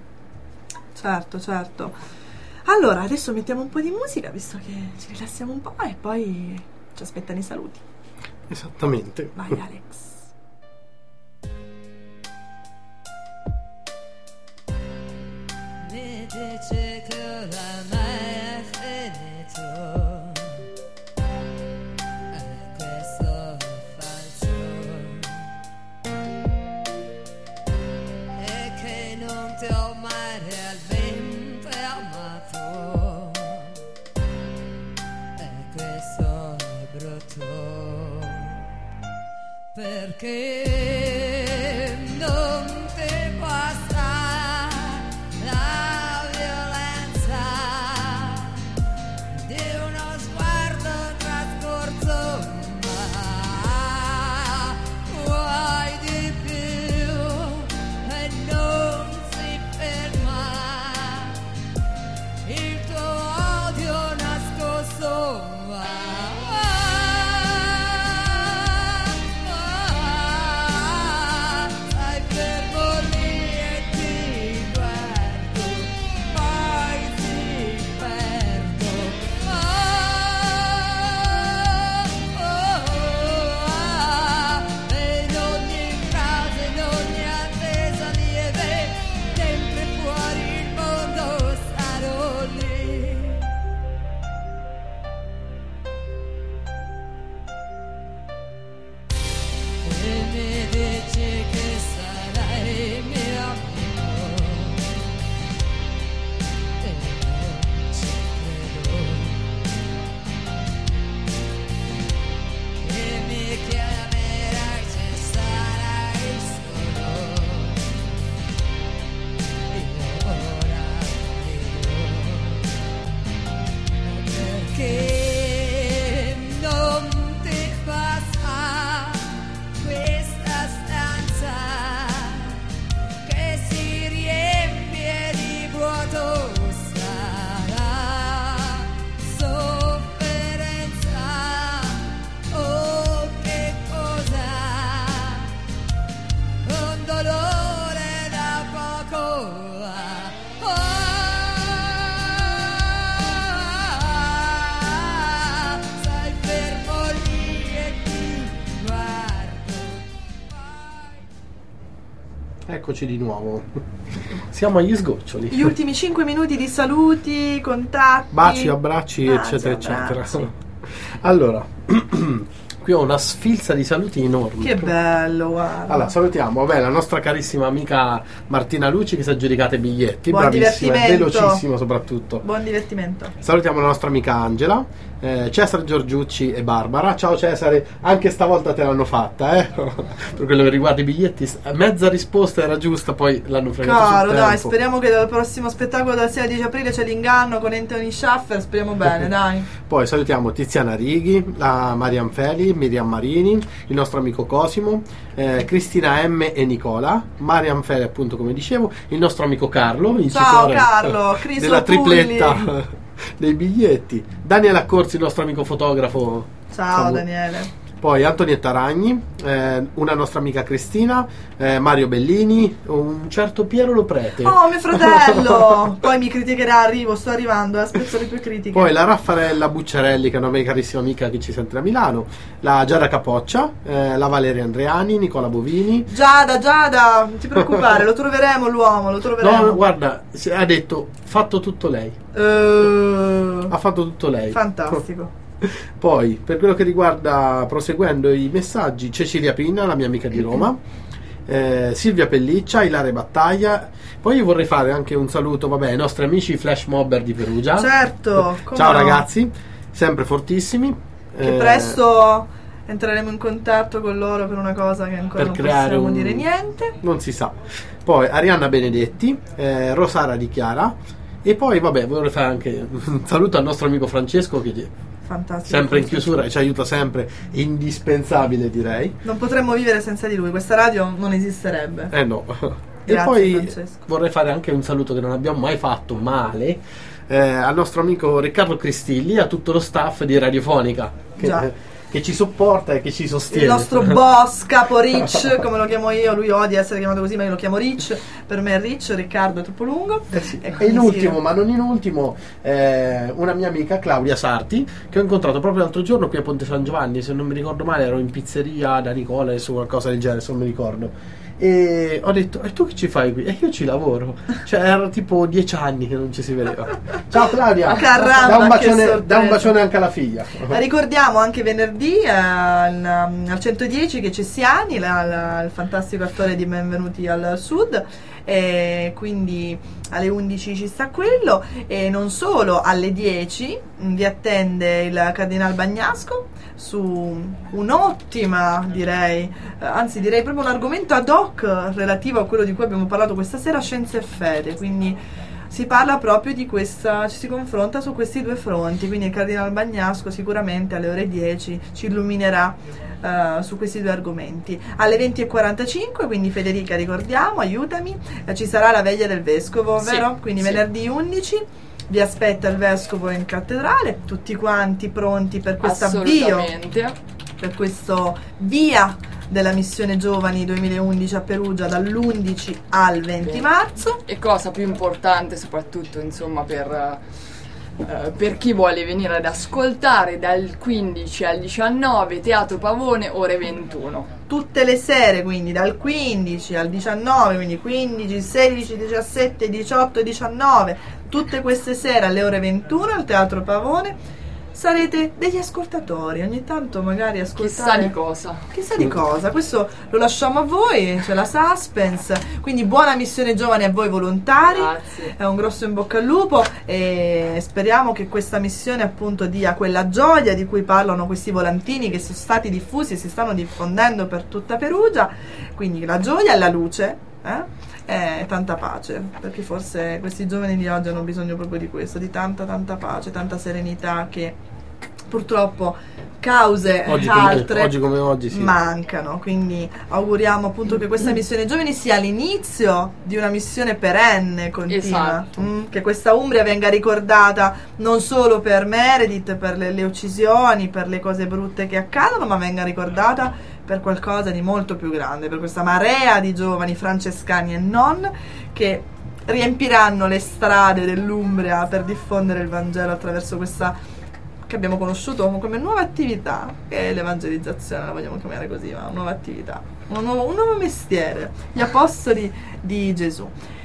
Certo. Allora, adesso mettiamo un po' di musica, visto che ci rilassiamo un po' e poi ci aspettano i saluti. Esattamente. Vai Alex. Mi dice che oramai è finito, e questo è falso, e che non ti ho mai realmente amato, e questo è brutto, perché non ti basta la violenza di uno sguardo trascorso, ma vuoi di più e non si ferma il tuo odio nascosto. Stai fermo lì e ti guardo, poi ti perdo. E in ogni frase, in ogni attesa lieve, dentro e fuori il mondo sarò lì. E mi dici che sarai mio amico, e non ci credo, che mi chiamerai se sarai solo, io ora rido, perché non ti basta questa stanza che si riempie di vuoto, sarà sofferenza o che cosa, un dolore da poco. Stai fermo lì e ti guardo. Eccoci di nuovo. Siamo agli sgoccioli. Gli ultimi 5 minuti di saluti, contatti. Baci, abbracci, eccetera, abbracci. eccetera. Allora, qui ho una sfilza di saluti enormi. Che bello, guarda. Allora, salutiamo la nostra carissima amica Martina Luci che si è aggiudicata i biglietti, Buon bravissima e divertimento. velocissimo soprattutto. Buon divertimento. Salutiamo la nostra amica Angela, Cesare Giorgiucci e Barbara. Ciao Cesare, anche stavolta te l'hanno fatta, per quello che riguarda i biglietti. Mezza risposta era giusta, poi l'hanno fregato Caro, sul dai, tempo. speriamo che dal prossimo spettacolo dal 6 al 10 aprile c'è l'inganno con Anthony Schaffer, speriamo bene, dai. Poi salutiamo Tiziana Righi, la Marian Feli, Marinelli, Miriam Marini, il nostro amico Cosimo, Cristina M e Nicola, Mariam Fere, appunto, come dicevo, il nostro amico Carlo, Ciao Carlo, Criso della tripletta Pulli. dei biglietti, Daniele Accorsi, il nostro amico fotografo. Ciao Daniele. Poi Antonietta Ragni, una nostra amica Cristina, Mario Bellini, un certo Piero Loprete. Oh, mio fratello! Poi mi criticherà, sto arrivando, aspetto le tue critiche. Poi la Raffaella Bucciarelli, che è una mia carissima amica che ci sente da Milano, la Giada Capoccia, la Valeria Andreani, Nicola Bovini. Giada, non ti preoccupare, lo troveremo l'uomo, lo troveremo. No, guarda, ha detto, fatto tutto lei. Ha fatto tutto lei. Fantastico. Poi, per quello che riguarda, proseguendo i messaggi, Cecilia Pinna, la mia amica di Roma, Silvia Pelliccia, Ilaria Battaglia. Poi io vorrei fare anche un saluto, ai nostri amici Flash Mobber di Perugia. Certo, come ciao no. Ragazzi, sempre fortissimi. Che presto entreremo in contatto con loro per una cosa che ancora non possiamo dire niente. Non si sa. Poi Arianna Benedetti, Rosara Di Chiara. E poi vorrei fare anche un saluto al nostro amico Francesco, che fantastico, sempre in chiusura e ci aiuta sempre, indispensabile direi. Non potremmo vivere senza di lui, questa radio non esisterebbe. No. Grazie, e poi Francesco. vorrei fare anche un saluto che non abbiamo mai fatto male al nostro amico Riccardo Cristilli, a tutto lo staff di Radiofonica che ci sopporta e che ci sostiene. Il nostro boss, capo Rich, come lo chiamo io, lui odia essere chiamato così, ma io lo chiamo Rich. Per me è Rich, Riccardo è troppo lungo. Sì. E in ultimo, ma non in ultimo, una mia amica Claudia Sarti, che ho incontrato proprio l'altro giorno qui a Ponte San Giovanni, se non mi ricordo male ero in pizzeria da Nicola, adesso qualcosa del genere, se non mi ricordo. E ho detto, e tu che ci fai qui? E io ci lavoro. Cioè era tipo 10 anni che non ci si vedeva. Ciao Claudia, Caramba, da un bacione anche alla figlia. Ricordiamo anche venerdì al 110 che c'è Siani, il fantastico attore di Benvenuti al Sud, e quindi alle 11 ci sta quello, e non solo, alle 10 vi attende il Cardinal Bagnasco su un'ottima, direi proprio un argomento ad hoc relativo a quello di cui abbiamo parlato questa sera, scienza e fede. Quindi si parla proprio di questa, ci si confronta su questi due fronti, quindi il Cardinal Bagnasco sicuramente alle ore 10 ci illuminerà su questi due argomenti. Alle 20:45, quindi Federica, ricordiamo, aiutami, ci sarà la veglia del vescovo, vero? Quindi venerdì 11 vi aspetta il vescovo in cattedrale, tutti quanti pronti per questo avvio, per questo via della missione giovani 2011 a Perugia dall'11 al 20 marzo. E cosa più importante, soprattutto insomma per chi vuole venire ad ascoltare, dal 15 al 19 Teatro Pavone, ore 21. Tutte le sere, quindi dal 15 al 19, quindi 15, 16, 17, 18 e 19, tutte queste sere alle ore 21 al Teatro Pavone. Sarete degli ascoltatori, ogni tanto magari ascoltare. Chissà di cosa. Chissà di cosa, questo lo lasciamo a voi, c'è la suspense. Quindi buona missione giovani a voi volontari. Grazie. È un grosso in bocca al lupo e speriamo che questa missione appunto dia quella gioia di cui parlano questi volantini che sono stati diffusi e si stanno diffondendo per tutta Perugia. Quindi la gioia e la luce, e tanta pace, perché forse questi giovani di oggi hanno bisogno proprio di questo, di tanta pace, tanta serenità che purtroppo cause oggi come oggi sì, mancano. Quindi auguriamo appunto che questa missione giovani sia l'inizio di una missione perenne, continua. Esatto. Che questa Umbria venga ricordata non solo per Meredith, per le uccisioni, per le cose brutte che accadono, ma venga ricordata per qualcosa di molto più grande, per questa marea di giovani francescani e non, che riempiranno le strade dell'Umbria per diffondere il Vangelo attraverso questa che abbiamo conosciuto come nuova attività, che è l'evangelizzazione, la vogliamo chiamare così, ma una nuova attività, un nuovo mestiere, gli apostoli di Gesù.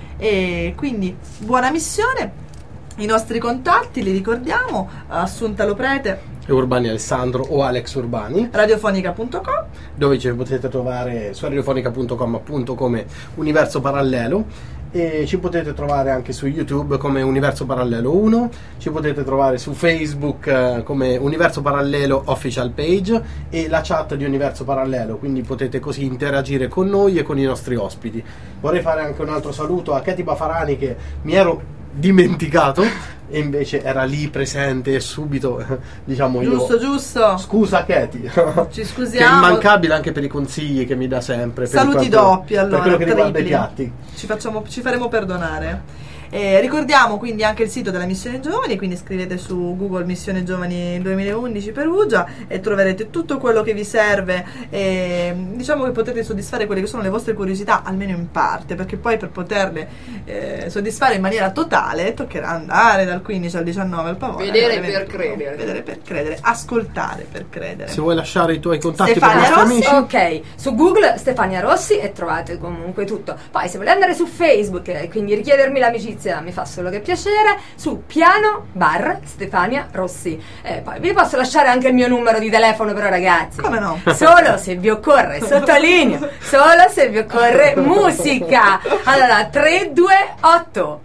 E quindi buona missione. I nostri contatti li ricordiamo: Assunta Loprete e Urbani Alessandro o Alex Urbani, radiofonica.com, dove ci potete trovare su radiofonica.com appunto come Universo Parallelo, e ci potete trovare anche su YouTube come Universo Parallelo 1, ci potete trovare su Facebook come Universo Parallelo Official Page e la chat di Universo Parallelo, quindi potete così interagire con noi e con i nostri ospiti. Vorrei fare anche un altro saluto a Katy Bafarani, che mi ero dimenticato, e invece era lì presente e subito diciamo io Giusto. scusa Katie Ci che è scusiamo. immancabile anche per i consigli che mi dà sempre per Saluti quanto- doppi, allora, per quello che riguarda i tripli. piatti. Ci faremo perdonare. Ricordiamo quindi anche il sito della Missione Giovani, quindi scrivete su Google Missione Giovani 2011 Perugia e troverete tutto quello che vi serve, e diciamo che potete soddisfare quelle che sono le vostre curiosità, almeno in parte, perché poi per poterle soddisfare in maniera totale toccherà andare dal 15 al 19 al Pavone. Vedere alle per 21. credere. Vedere per credere, ascoltare per credere. Se vuoi lasciare i tuoi contatti Stefania per i nostri Rossi, amici, Ok, su Google Stefania Rossi e trovate comunque tutto. Poi se volete andare su Facebook e quindi richiedermi l'amicizia mi fa solo che piacere, su piano bar Stefania Rossi. Poi vi posso lasciare anche il mio numero di telefono, però ragazzi, come no? solo se vi occorre, sottolineo, solo se vi occorre musica. Allora 328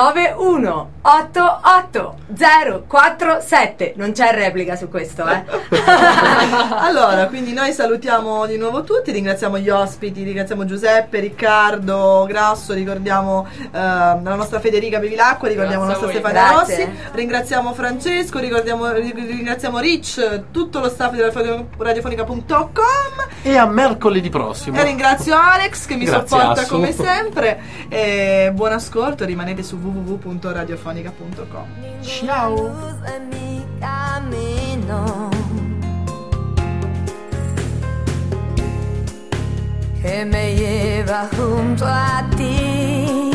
9188 047. Non c'è replica su questo, Allora, quindi noi salutiamo di nuovo tutti, ringraziamo gli ospiti, ringraziamo Giuseppe, Riccardo Grasso, ricordiamo la nostra Federica Bevilacqua, ricordiamo la nostra Grazie a voi. Stefania Grazie. Rossi, ringraziamo Francesco, ringraziamo Rich, tutto lo staff di radiofonica.com e a mercoledì prossimo. e ringrazio Alex che mi Grazie, sopporta Assu. come sempre, e buon ascolto, rimanete su www.radiofonica.com. Ciao. Luz en mi camino que me lleva junto a ti.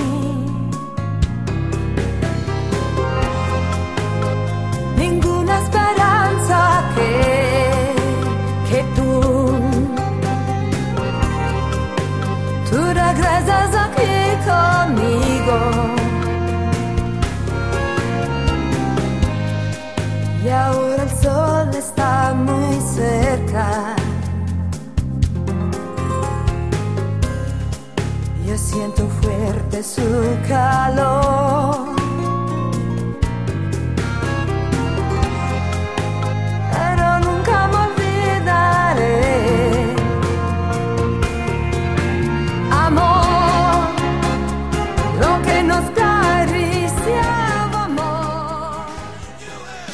Ninguna esperanza que tú regresas aquí conmigo. Y ahora el sol está muy cerca. Yo siento fuerte su calor.